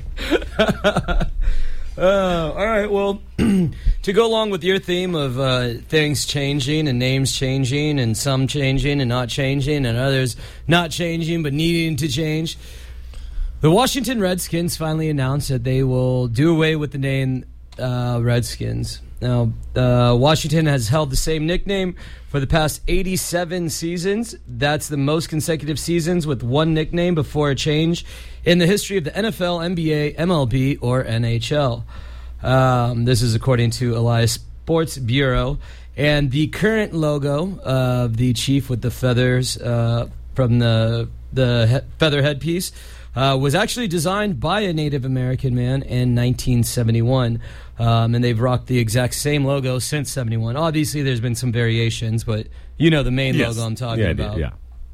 All right, well, to go along with your theme of things changing and names changing and some changing and not changing and others not changing but needing to change, the Washington Redskins finally announced that they will do away with the name Redskins. Now, Washington has held the same nickname for the past 87 seasons. That's the most consecutive seasons with one nickname before a change in the history of the NFL, NBA, MLB, or NHL. This is according to Elias Sports Bureau. And the current logo of the chief with the feathers from the feather headpiece was actually designed by a Native American man in 1971. And they've rocked the exact same logo since 71. Obviously, there's been some variations, but you know the main logo I'm talking about. Yeah.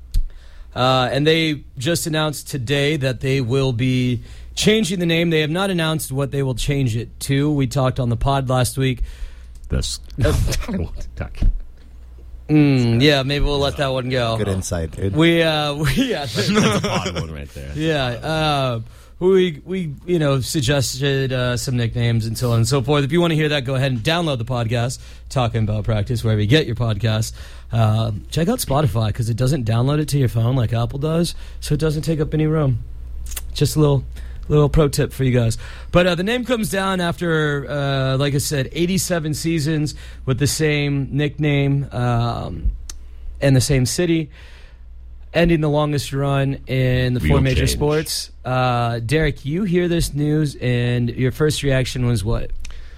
And they just announced today that they will be changing the name. They have not announced what they will change it to. We talked on the pod last week.
I don't want to talk.
Yeah, maybe we'll let that one go.
Good insight, dude.
That's a pod one right there.
Yeah. We suggested some nicknames and so on and so forth. If you want to hear that, go ahead and download the podcast, Talking About Practice, wherever you get your podcast. Check out Spotify, because it doesn't download it to your phone like Apple does, so it doesn't take up any room. Just a little pro tip for you guys. But the name comes down after, like I said, 87 seasons with the same nickname and the same city, ending the longest run in the four major sports. Derek, you hear this news, and your first reaction was what?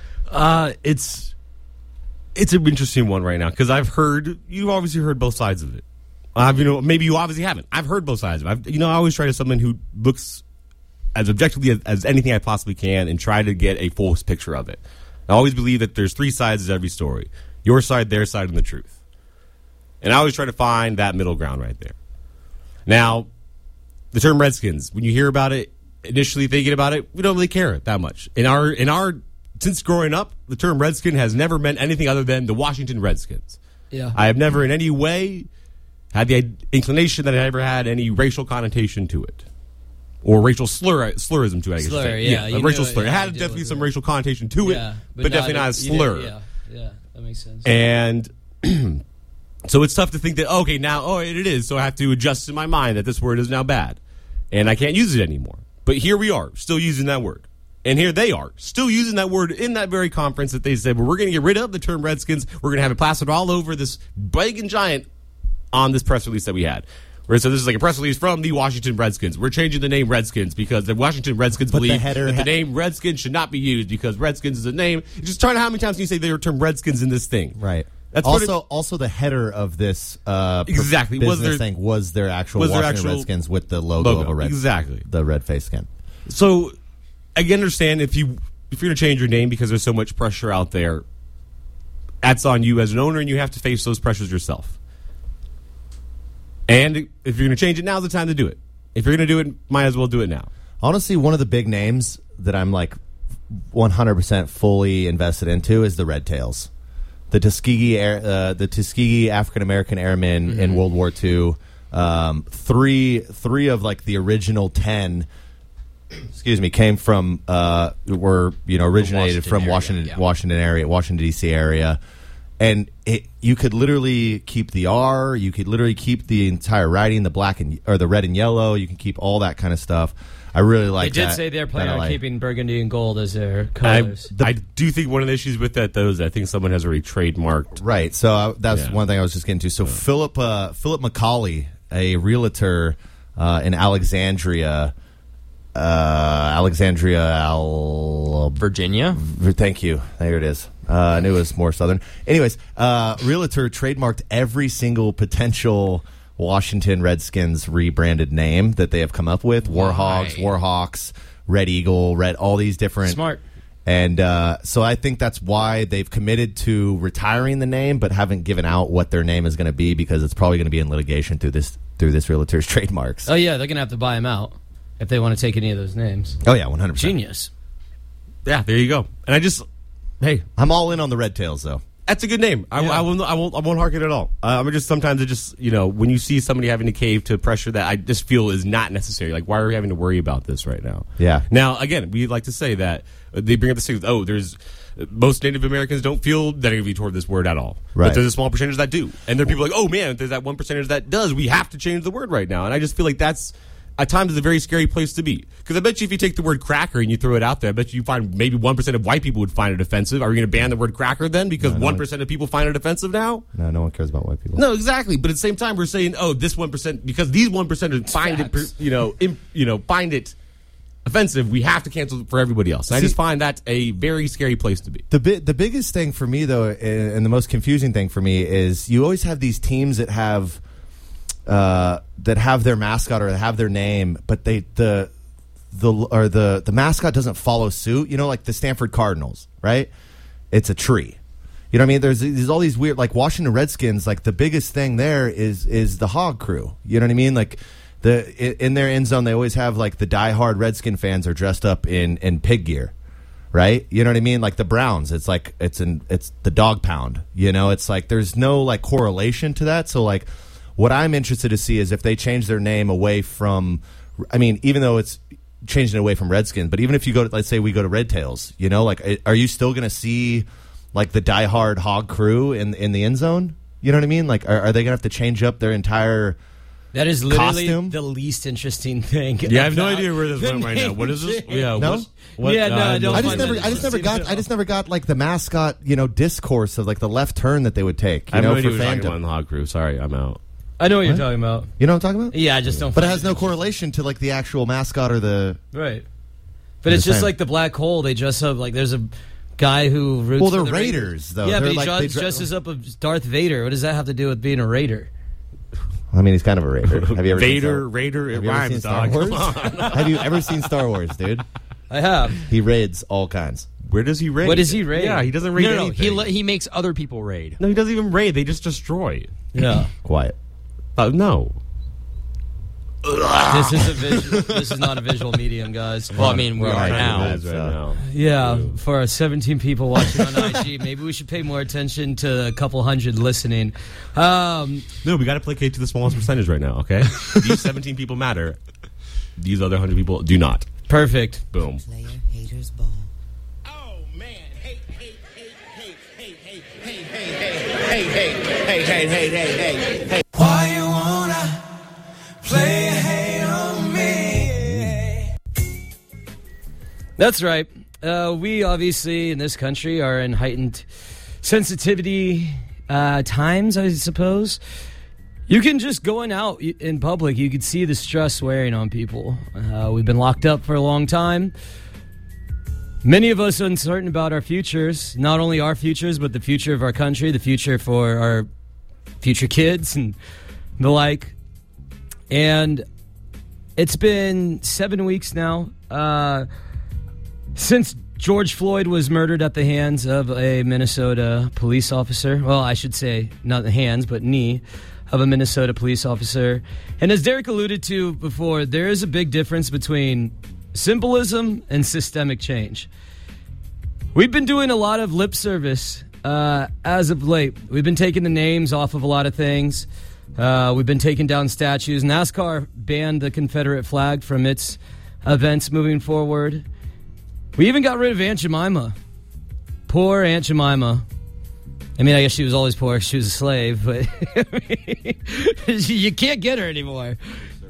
It's an interesting one right now, because you've obviously heard both sides of it. Maybe you obviously haven't. I've heard both sides of it. I always try to someone who looks as objectively as anything I possibly can and try to get a full picture of it. I always believe that there's three sides to every story: your side, their side, and the truth. And I always try to find that middle ground right there. Now, the term Redskins, when you hear about it, initially thinking about it, we don't really care that much. Since growing up, the term Redskin has never meant anything other than the Washington Redskins.
Yeah.
I have never in any way had the inclination that it ever had any racial connotation to it. Or racial slurrism to it, I guess.
Slur,
yeah.
you
A racial
know,
slur. It
yeah,
had definitely some racial connotation to it, but definitely not a
you
slur.
didn't- Yeah, that makes sense.
And so it's tough to think that, okay, now, it is, so I have to adjust in my mind that this word is now bad. And I can't use it anymore. But here we are, still using that word. And here they are, still using that word in that very conference that they said, well, we're going to get rid of the term Redskins. We're going to have it plastered all over this big and giant on this press release that we had. Where so this is like a press release from the Washington Redskins. We're changing the name Redskins because the Washington Redskins believe that the name Redskins should not be used because Redskins is a name. Just trying to how many times can you say the term Redskins in this thing?
Right.
That's
also the header of this
exactly
business thing was their actual Washington Redskins with the logo of a red,
exactly
the red face skin.
So I can understand if you're going to change your name because there's so much pressure out there, that's on you as an owner, and you have to face those pressures yourself. And if you're going to change it, now's the time to do it. If you're going to do it, might as well do it now.
Honestly, one of the big names that I'm like 100% fully invested into is the Red Tails, the Tuskegee African American Airmen in World War II. Three of like the original 10. Came from originated from Washington D.C. area, and you could literally keep the R, you could literally keep the entire writing, the black or the red and yellow, you can keep all that kind of stuff. I really like.
They did say they're planning on keeping burgundy and gold as their colors.
I do think one of the issues with that though is I think someone has already trademarked.
Right, so that's one thing I was just getting to. So Philip McCauley, a realtor in Alexandria.
Virginia.
Thank you. There it is. I knew it was more southern. Anyways, realtor trademarked every single potential Washington Redskins rebranded name that they have come up with. Warhogs, Warhawks, Red Eagle, all these different.
Smart.
And so I think that's why they've committed to retiring the name, but haven't given out what their name is going to be because it's probably going to be in litigation through this realtor's trademarks.
Oh yeah, they're going to have to buy them out if they want to take any of those names.
Oh yeah, 100%.
Genius.
Yeah, there you go. And
I'm all in on the Red Tails though.
That's a good name. I won't harken at all. Sometimes it just when you see somebody having to cave to pressure that I just feel is not necessary. Like why are we having to worry about this right now?
Yeah.
Now again, we like to say that they bring up the thing. There's most Native Americans don't feel negatively toward this word at all.
Right.
But there's a small percentage that do, and there are people like, oh man, there's that 1% that does. We have to change the word right now, and I just feel like that's. At times, it's a very scary place to be. Because I bet you if you take the word cracker and you throw it out there, I bet you find maybe 1% of white people would find it offensive. Are we going to ban the word cracker then? Because 1% of people find it offensive now?
No one cares about white people.
No, exactly. But at the same time, we're saying, this 1%, because these 1% find it, find it offensive, we have to cancel it for everybody else. And I just find that a very scary place to be.
The biggest thing for me, though, and the most confusing thing for me is you always have these teams that have their mascot or have their name, but the mascot doesn't follow suit. Like the Stanford Cardinals, right? It's a tree. You know what I mean? There's all these weird, like Washington Redskins. Like the biggest thing there is the Hog Crew. You know what I mean? Like in their end zone, they always have like the diehard Redskin fans are dressed up in pig gear, right? You know what I mean? Like the Browns, it's like it's the dog pound. It's like there's no like correlation to that. So like. What I'm interested to see is if they change their name away from, even though it's changing away from Redskins, but even if you go to, let's say we go to Red Tails, like, are you still going to see, like, the diehard Hog Crew in the end zone? You know what I mean? Like, are they going to have to change up their entire
That is literally
costume?
the least interesting thing.
Yeah, I have no idea where this went right now. What is this? Yeah,
no?
I don't.
I just never got like the mascot, discourse of like the left turn that they would take.
I have no idea
for
what you're talking
fandom.
about in the Hog Crew. Sorry, I'm out.
I know what you're talking about.
You know what I'm talking about?
Yeah, I just don't.
But it has no correlation to like the actual mascot or the
right. But it's just like the black hole. They dress up like there's a guy who roots.
Well, they're
for the
Raiders, though.
Yeah,
They're
but he dresses up as Darth Vader. What does that have to do with being a Raider?
He's kind of a Raider. Have you ever
Raider, it
seen
rhymes,
Star
dog.
Wars?
Come on.
Have you ever seen Star Wars, dude?
I have.
He raids all kinds.
Where does he raid?
What does he raid?
Yeah, he doesn't raid anything.
He makes other people raid.
No, he doesn't even raid. They just destroy.
Yeah.
Quiet.
No.
This is a visual. This is not a visual medium, guys.
Well, I mean, we are now.
Right now.
Yeah, for our 17 people watching on IG, maybe we should pay more attention to a couple hundred listening.
No, we got to placate to the smallest percentage right now, okay? These 17 people matter. These other 100 people do not.
Perfect.
Boom.
Player haters ball.
Oh, man. Hey. Why you wanna play hate on me?
That's right. We obviously in this country are in heightened sensitivity times, I suppose. You can just going out in public, you can see the stress wearing on people. We've been locked up for a long time. Many of us are uncertain about our futures, not only our futures, but the future of our country, the future for our future kids and the like. And it's been 7 weeks now since George Floyd was murdered at the hands of a Minnesota police officer. Well, I should say not the hands, but knee of a Minnesota police officer. And as Derek alluded to before, there is a big difference between symbolism and systemic change. We've been doing a lot of lip service as of late. We've been taking the names off of a lot of things. We've been taking down statues. NASCAR banned the Confederate flag from its events moving forward. We even got rid of Aunt Jemima. Poor Aunt Jemima. I mean, I guess she was always poor. She was a slave, but you can't get her anymore.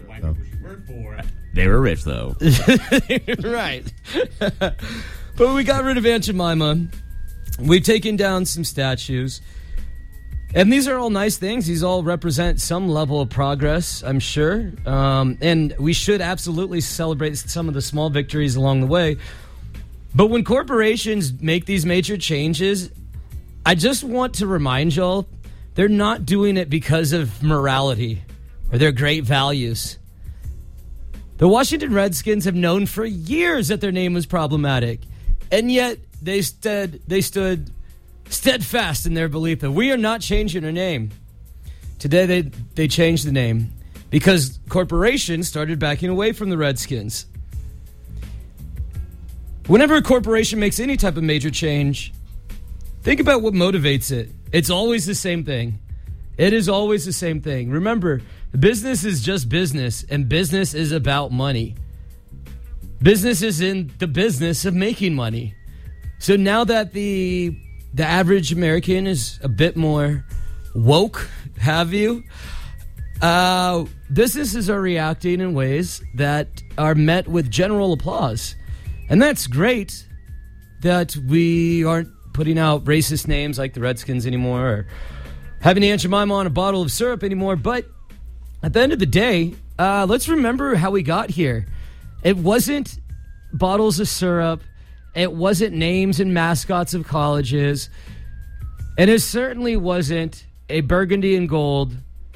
They were rich, though.
Right. But we got rid of Aunt Jemima. We've taken down some statues. And these are all nice things. These all represent some level of progress, I'm sure. And we should absolutely celebrate some of the small victories along the way. But when corporations make these major changes, I just want to remind y'all, they're not doing it because of morality or their great values. The Washington Redskins have known for years that their name was problematic, and yet they stood steadfast in their belief that we are not changing our name. Today they changed the name because corporations started backing away from the Redskins. Whenever a corporation makes any type of major change, think about what motivates it. It's always the same thing. It is always the same thing. Remember, business is just business, and business is about money. Business is in the business of making money. So now that the average American is a bit more woke, have you, businesses are reacting in ways that are met with general applause. And that's great that we aren't putting out racist names like the Redskins anymore or having Aunt Jemima on a bottle of syrup anymore. But at the end of the day, let's remember how we got here. It wasn't bottles of syrup. It wasn't names and mascots of colleges. And it certainly wasn't a burgundy and gold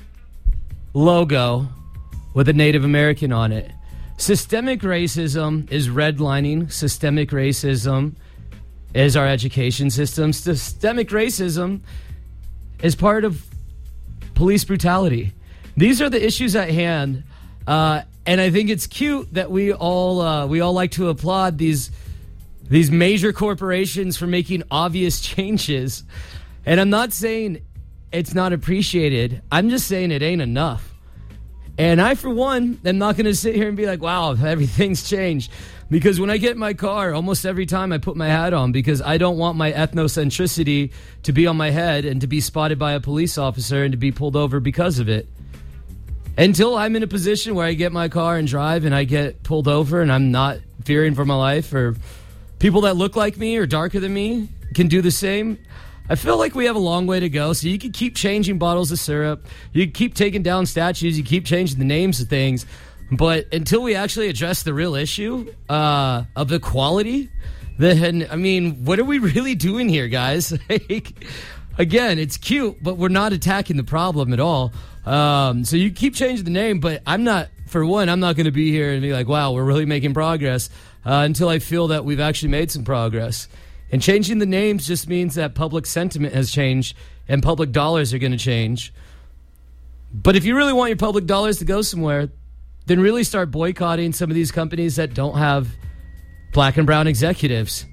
logo with a Native American on it. Systemic racism is redlining. Systemic racism is our education system. Systemic racism is part of police brutality. These are the issues at hand, and I think it's cute that we all like to applaud these major corporations for making obvious changes. And I'm not saying it's not appreciated. I'm just saying it ain't enough. And I, for one, am not going to sit here and be like, wow, everything's changed. Because when I get in my car, almost every time I put my hat on, because I don't want my ethnocentricity to be on my head and to be spotted by a police officer and to be pulled over because of it. Until I'm in a position where I get my car and drive and I get pulled over and I'm not fearing for my life, or people that look like me or darker than me can do the same, I feel like we have a long way to go. So you can keep changing bottles of syrup. You can keep taking down statues. You keep changing the names of things. But until we actually address the real issue of equality, then, I mean, what are we really doing here, guys? Again, it's cute, but we're not attacking the problem at all. So you keep changing the name, but I'm not going to be here and be like, wow, we're really making progress until I feel that we've actually made some progress. And changing the names just means that public sentiment has changed and public dollars are going to change. But if you really want your public dollars to go somewhere, then really start boycotting some of these companies that don't have black and brown executives.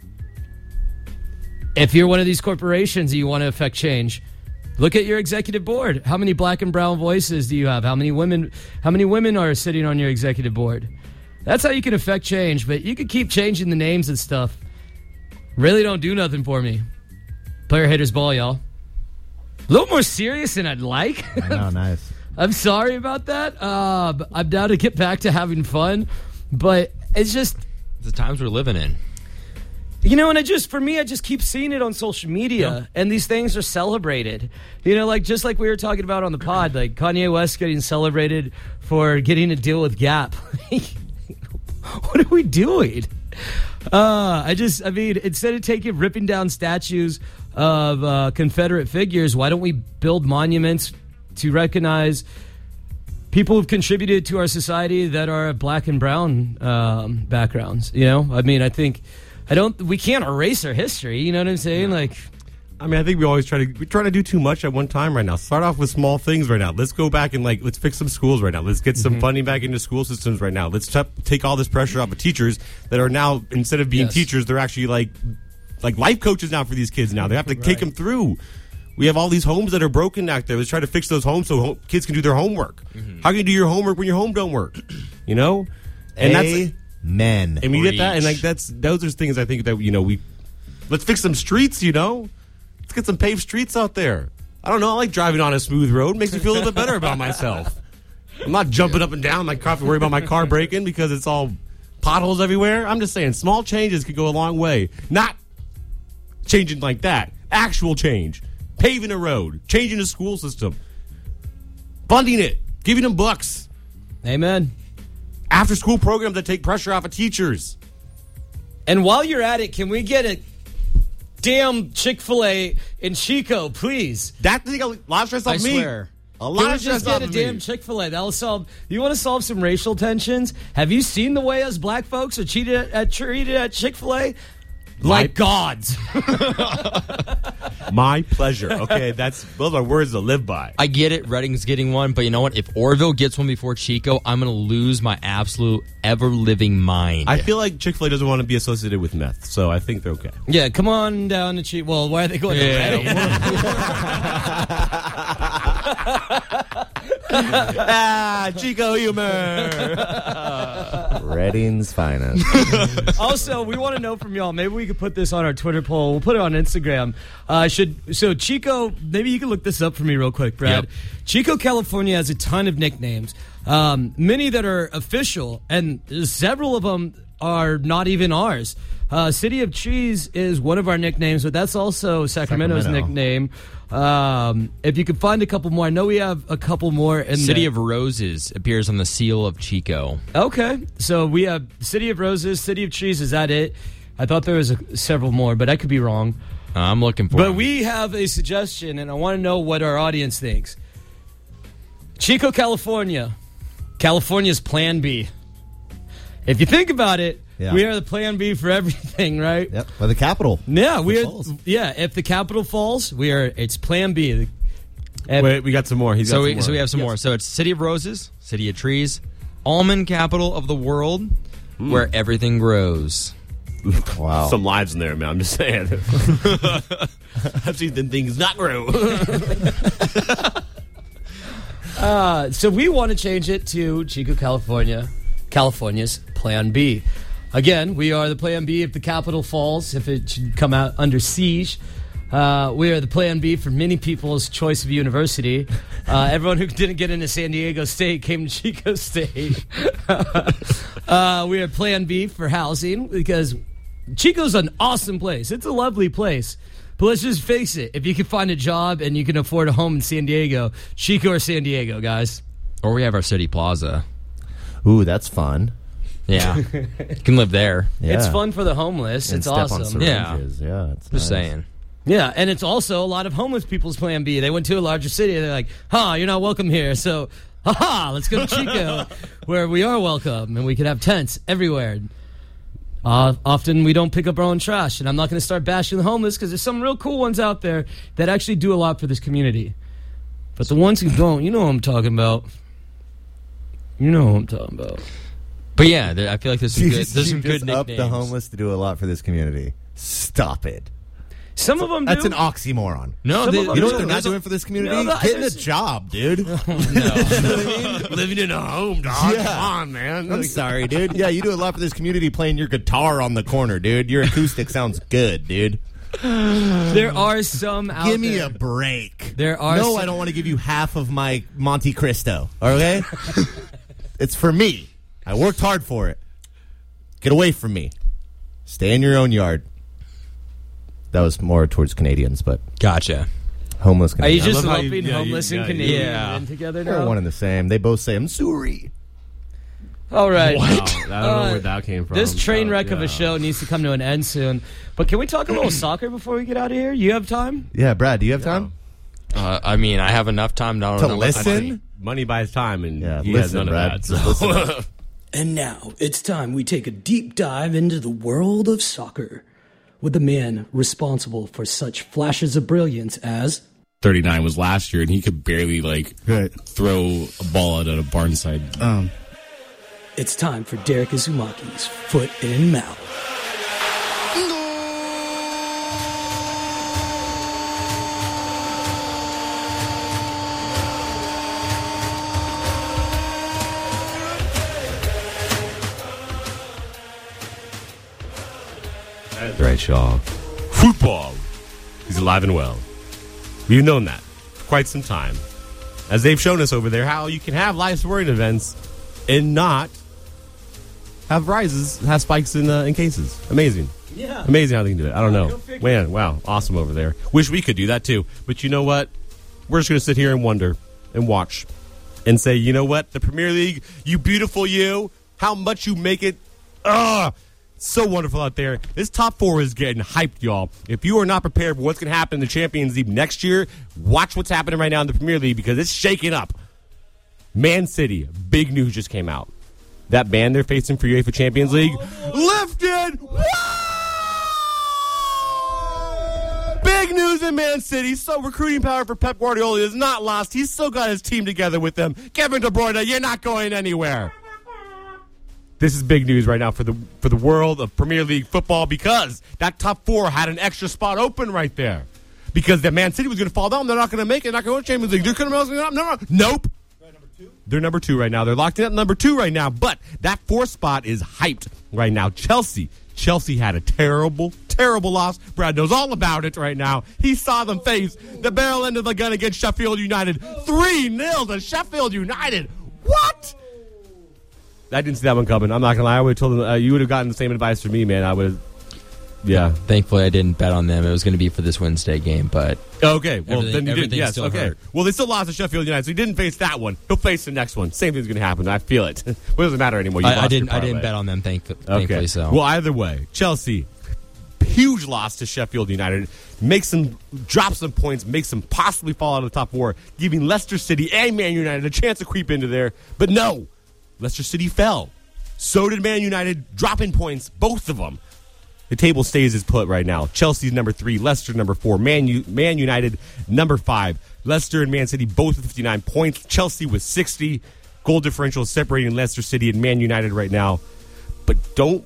If you're one of these corporations and you want to affect change, look at your executive board. How many black and brown voices do you have? How many women are sitting on your executive board? That's how you can affect change, but you can keep changing the names and stuff. Really don't do nothing for me. Player haters ball, y'all. A little more serious than I'd like.
I know, nice.
I'm sorry about that. I'm down to get back to having fun, but it's just
the times we're living in.
You know, and I just keep seeing it on social media, and these things are celebrated. You know, like just like we were talking about on the pod, like Kanye West getting celebrated for getting a deal with Gap. What are we doing? Instead of ripping down statues of Confederate figures, why don't we build monuments to recognize people who've contributed to our society that are black and brown backgrounds? You know, I mean, we can't erase our history. You know what I'm saying? Like,
I mean, I think we're trying to do too much at one time right now. Start off with small things right now. Let's go back and let's fix some schools right now. Let's get some funding back into school systems right now. Let's take all this pressure off of teachers that are now, instead of being teachers, they're actually like life coaches now for these kids now. They have to take them through. We have all these homes that are broken out there. Let's try to fix those homes so kids can do their homework. How can you do your homework when your home don't work? You know? And that's
men.
And we get that, and those are things I think that let's fix some streets. Let's get some paved streets out there. I don't know. I like driving on a smooth road. It makes me feel a little bit better about myself. I'm not jumping up and down like worried about my car breaking because it's all potholes everywhere. I'm just saying small changes could go a long way. Not changing like that. Actual change. Paving a road. Changing the school system. Funding it. Giving them books.
Amen.
After school programs that take pressure off of teachers.
And while you're at it, can we get a damn Chick-fil-A in Chico, please?
That thing a lot of stress off me.
Swear.
A lot of stress off
of me. Just get a damn Chick-fil-A. That'll solve. You want to solve some racial tensions? Have you seen the way us black folks are treated at Chick-fil-A? Like gods.
My pleasure. Okay, those are words to live by.
I get it. Reading's getting one, but you know what? If Orville gets one before Chico, I'm going to lose my absolute ever-living mind.
I feel like Chick-fil-A doesn't want to be associated with meth, so I think they're okay.
Yeah, come on down to Chico. Well, why are they going to Reading?
Chico humor.
Reading's finest.
Also, we want to know from y'all. Maybe we could put this on our Twitter poll. We'll put it on Instagram. So Chico, maybe you can look this up for me real quick, Brad.
Yep.
Chico, California has a ton of nicknames, many that are official, and several of them are not even ours. City of Cheese is one of our nicknames, but that's also Sacramento's nickname. If you could find a couple more, I know we have a couple more.
City of Roses appears on the seal of Chico.
Okay, so we have City of Roses, City of Cheese. Is that it? I thought there was several more, but I could be wrong.
I'm looking for
But we have a suggestion, and I want to know what our audience thinks. Chico, California. California's Plan B. If you think about it, we are the Plan B for everything, right?
Yep. By the capital.
Yeah, if the capital falls, it's Plan B.
Wait, we got some more.
So we have some more. So it's City of Roses, City of Trees, almond capital of the world, where everything grows.
Wow.
Some lives in there, man. I'm just saying. I've seen them things not grow.
So we want to change it to Chico, California, California's Plan B. Again, we are the Plan B if the capital falls, if it should come out under siege. We are the Plan B for many people's choice of university. Everyone who didn't get into San Diego State came to Chico State. We are Plan B for housing because Chico's an awesome place. It's a lovely place. But let's just face it. If you can find a job and you can afford a home in San Diego, Chico or San Diego, guys.
Or we have our City Plaza.
Ooh, that's fun.
Yeah. You can live there.
Yeah.
It's fun for the homeless.
And
it's
step
awesome.
on syringes. Yeah, it's
Just saying.
Yeah, and it's also a lot of homeless people's Plan B. They went to a larger city and they're like, you're not welcome here. So, let's go to Chico where we are welcome and we can have tents everywhere. Often we don't pick up our own trash, and I'm not going to start bashing the homeless because there's some real cool ones out there that actually do a lot for this community. But the ones who don't, you know what I'm talking about. You know what I'm talking about.
But yeah, I feel like there's some good,
up
nicknames.
the homeless to do a lot for this community. Stop it.
Some of them
That's
do.
an oxymoron.
No,
Some of them
You know
do.
what they're not doing for this community?
No,
Getting a job, dude.
Living in a home, dog.
Yeah.
Come on, man.
I'm sorry, dude. Yeah, you do a lot for this community playing your guitar on the corner, dude. Your acoustic sounds good, dude.
There are some out there.
Give me a break.
There are
No,
some-
I don't want to give you half of my Monte Cristo, okay? It's for me. I worked hard for it. Get away from me. Stay in your own yard. That was more towards Canadians, but
Gotcha.
homeless
Are you
Canadians.
just
love how
lumping
you-
homeless and
yeah,
Canadian
yeah.
in together
They're
now?
one and the same. They both say, I'm sorry.
All right.
Wow, I don't know where that came from.
This train wreck of
Yeah.
a show needs to come to an end soon. But can we talk a little soccer before we get out of here? You have time?
Yeah, Brad, do you have time?
I mean, I have enough time now
To listen?
Money buys time, and
Yeah,
he has
listen,
none
Brad.
of
Just
that.
listen
So.
up.
And now it's time we take a deep dive into the world of soccer with the man responsible for such flashes of brilliance as
39 was last year, and he could barely throw a ball out at a barnside.
it's time for Derek Izumaki's Foot in Mouth.
Right, Shaw. Football. He's alive and well. We've known that for quite some time. As they've shown us over there, how you can have live sporting events and not have have spikes in cases. Amazing.
Yeah.
Amazing how they can do it. I don't know. Man, wow. Awesome over there. Wish we could do that too. But you know what? We're just going to sit here and wonder and watch and say, you know what? The Premier League, you beautiful you, how much you make it. So wonderful out there. This top four is getting hyped, y'all. If you are not prepared for what's going to happen in the Champions League next year, watch what's happening right now in the Premier League because it's shaking up. Man City, big news just came out. That ban they're facing for UEFA Champions League lifted. Big news in Man City. So recruiting power for Pep Guardiola is not lost. He's still got his team together with them. Kevin De Bruyne, you're not going anywhere. This is big news right now for the world of Premier League football because that top four had an extra spot open right there. Because the Man City was going to fall down. They're not going to make it. They're not going to Champions League. They're going to Nope. They're number two right now. They're locked in at number two right now. But that fourth spot is hyped right now. Chelsea had a terrible, terrible loss. Brad knows all about it right now. He saw them face the barrel end of the gun against Sheffield United. 3-0 to Sheffield United. What? I didn't see that one coming. I'm not going to lie. I would have told them, you would have gotten the same advice from me, man. I would have, yeah.
Thankfully, I didn't bet on them. It was going to be for this Wednesday game, but
okay. Well, then you didn't.
everything
Yes.
still
Okay.
hurt.
Well, they still lost to Sheffield United, so he didn't face that one. He'll face the next one. Same thing's going to happen. I feel it. What does it matter anymore? You
I
lost your
didn't
parlay.
bet on them. Thankfully,
Okay.
so.
Well, either way, Chelsea, huge loss to Sheffield United, drop some points, makes them possibly fall out of the top four, giving Leicester City and Man United a chance to creep into there. But no, Leicester City fell. So did Man United, dropping points, both of them. The table stays as put right now. Chelsea's number 3, Leicester number 4, Man United number 5. Leicester and Man City both with 59 points. Chelsea with 60. Goal differential separating Leicester City and Man United right now. But don't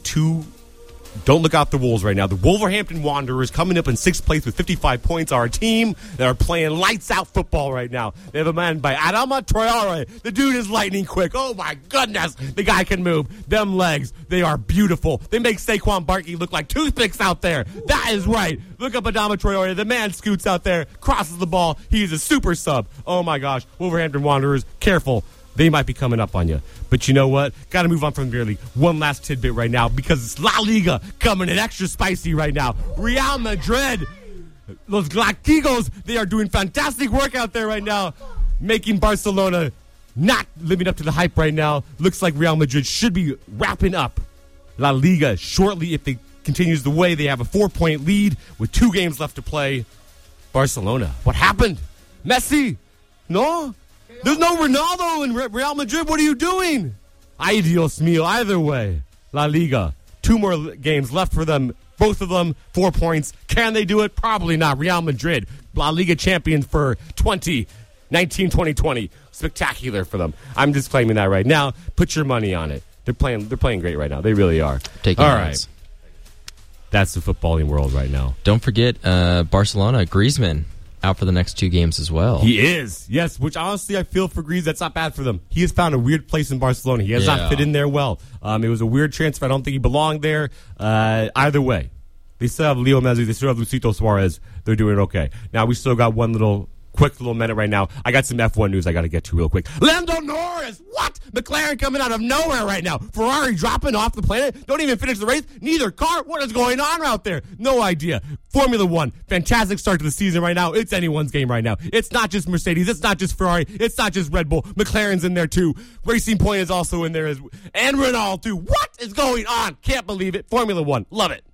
look out the Wolves right now. The Wolverhampton Wanderers coming up in 6th place with 55 points are a team that are playing lights-out football right now. They have a man by Adama Traore. The dude is lightning quick. Oh, my goodness. The guy can move. Them legs, they are beautiful. They make Saquon Barkley look like toothpicks out there. That is right. Look up Adama Traore. The man scoots out there, crosses the ball. He's a super sub. Oh, my gosh. Wolverhampton Wanderers, careful. They might be coming up on you. But you know what? Got to move on from the Premier League. One last tidbit right now because it's La Liga coming in extra spicy right now. Real Madrid, Los Galacticos, they are doing fantastic work out there right now, making Barcelona not living up to the hype right now. Looks like Real Madrid should be wrapping up La Liga shortly if it continues the way. They have a 4-point lead with 2 games left to play. Barcelona, what happened? Messi? No? There's no Ronaldo in Real Madrid. What are you doing? Ay, Dios mío. Either way, La Liga. 2 more games left for them. Both of them, 4 points. Can they do it? Probably not. Real Madrid, La Liga champions for 2019-2020. spectacular for them. I'm just claiming that right now. Put your money on it. They're playing great right now. They really are.
Taking
all
notes.
right. That's the footballing world right now.
Don't forget Barcelona, Griezmann, out for the next 2 games as well.
He is, yes, which honestly I feel for Griezmann, that's not bad for them. He has found a weird place in Barcelona. He has not fit in there well. It was a weird transfer. I don't think he belonged there. Either way, they still have Leo Messi. They still have Luisito Suarez. They're doing okay. Now, we still got one quick little minute right now. I got some F1 news I got to get to real quick. Lando Norris! What? McLaren coming out of nowhere right now. Ferrari dropping off the planet. Don't even finish the race. Neither car. What is going on out there? No idea. Formula One. Fantastic start to the season right now. It's anyone's game right now. It's not just Mercedes. It's not just Ferrari. It's not just Red Bull. McLaren's in there too. Racing Point is also in there and Renault too. What is going on? Can't believe it. Formula One. Love it.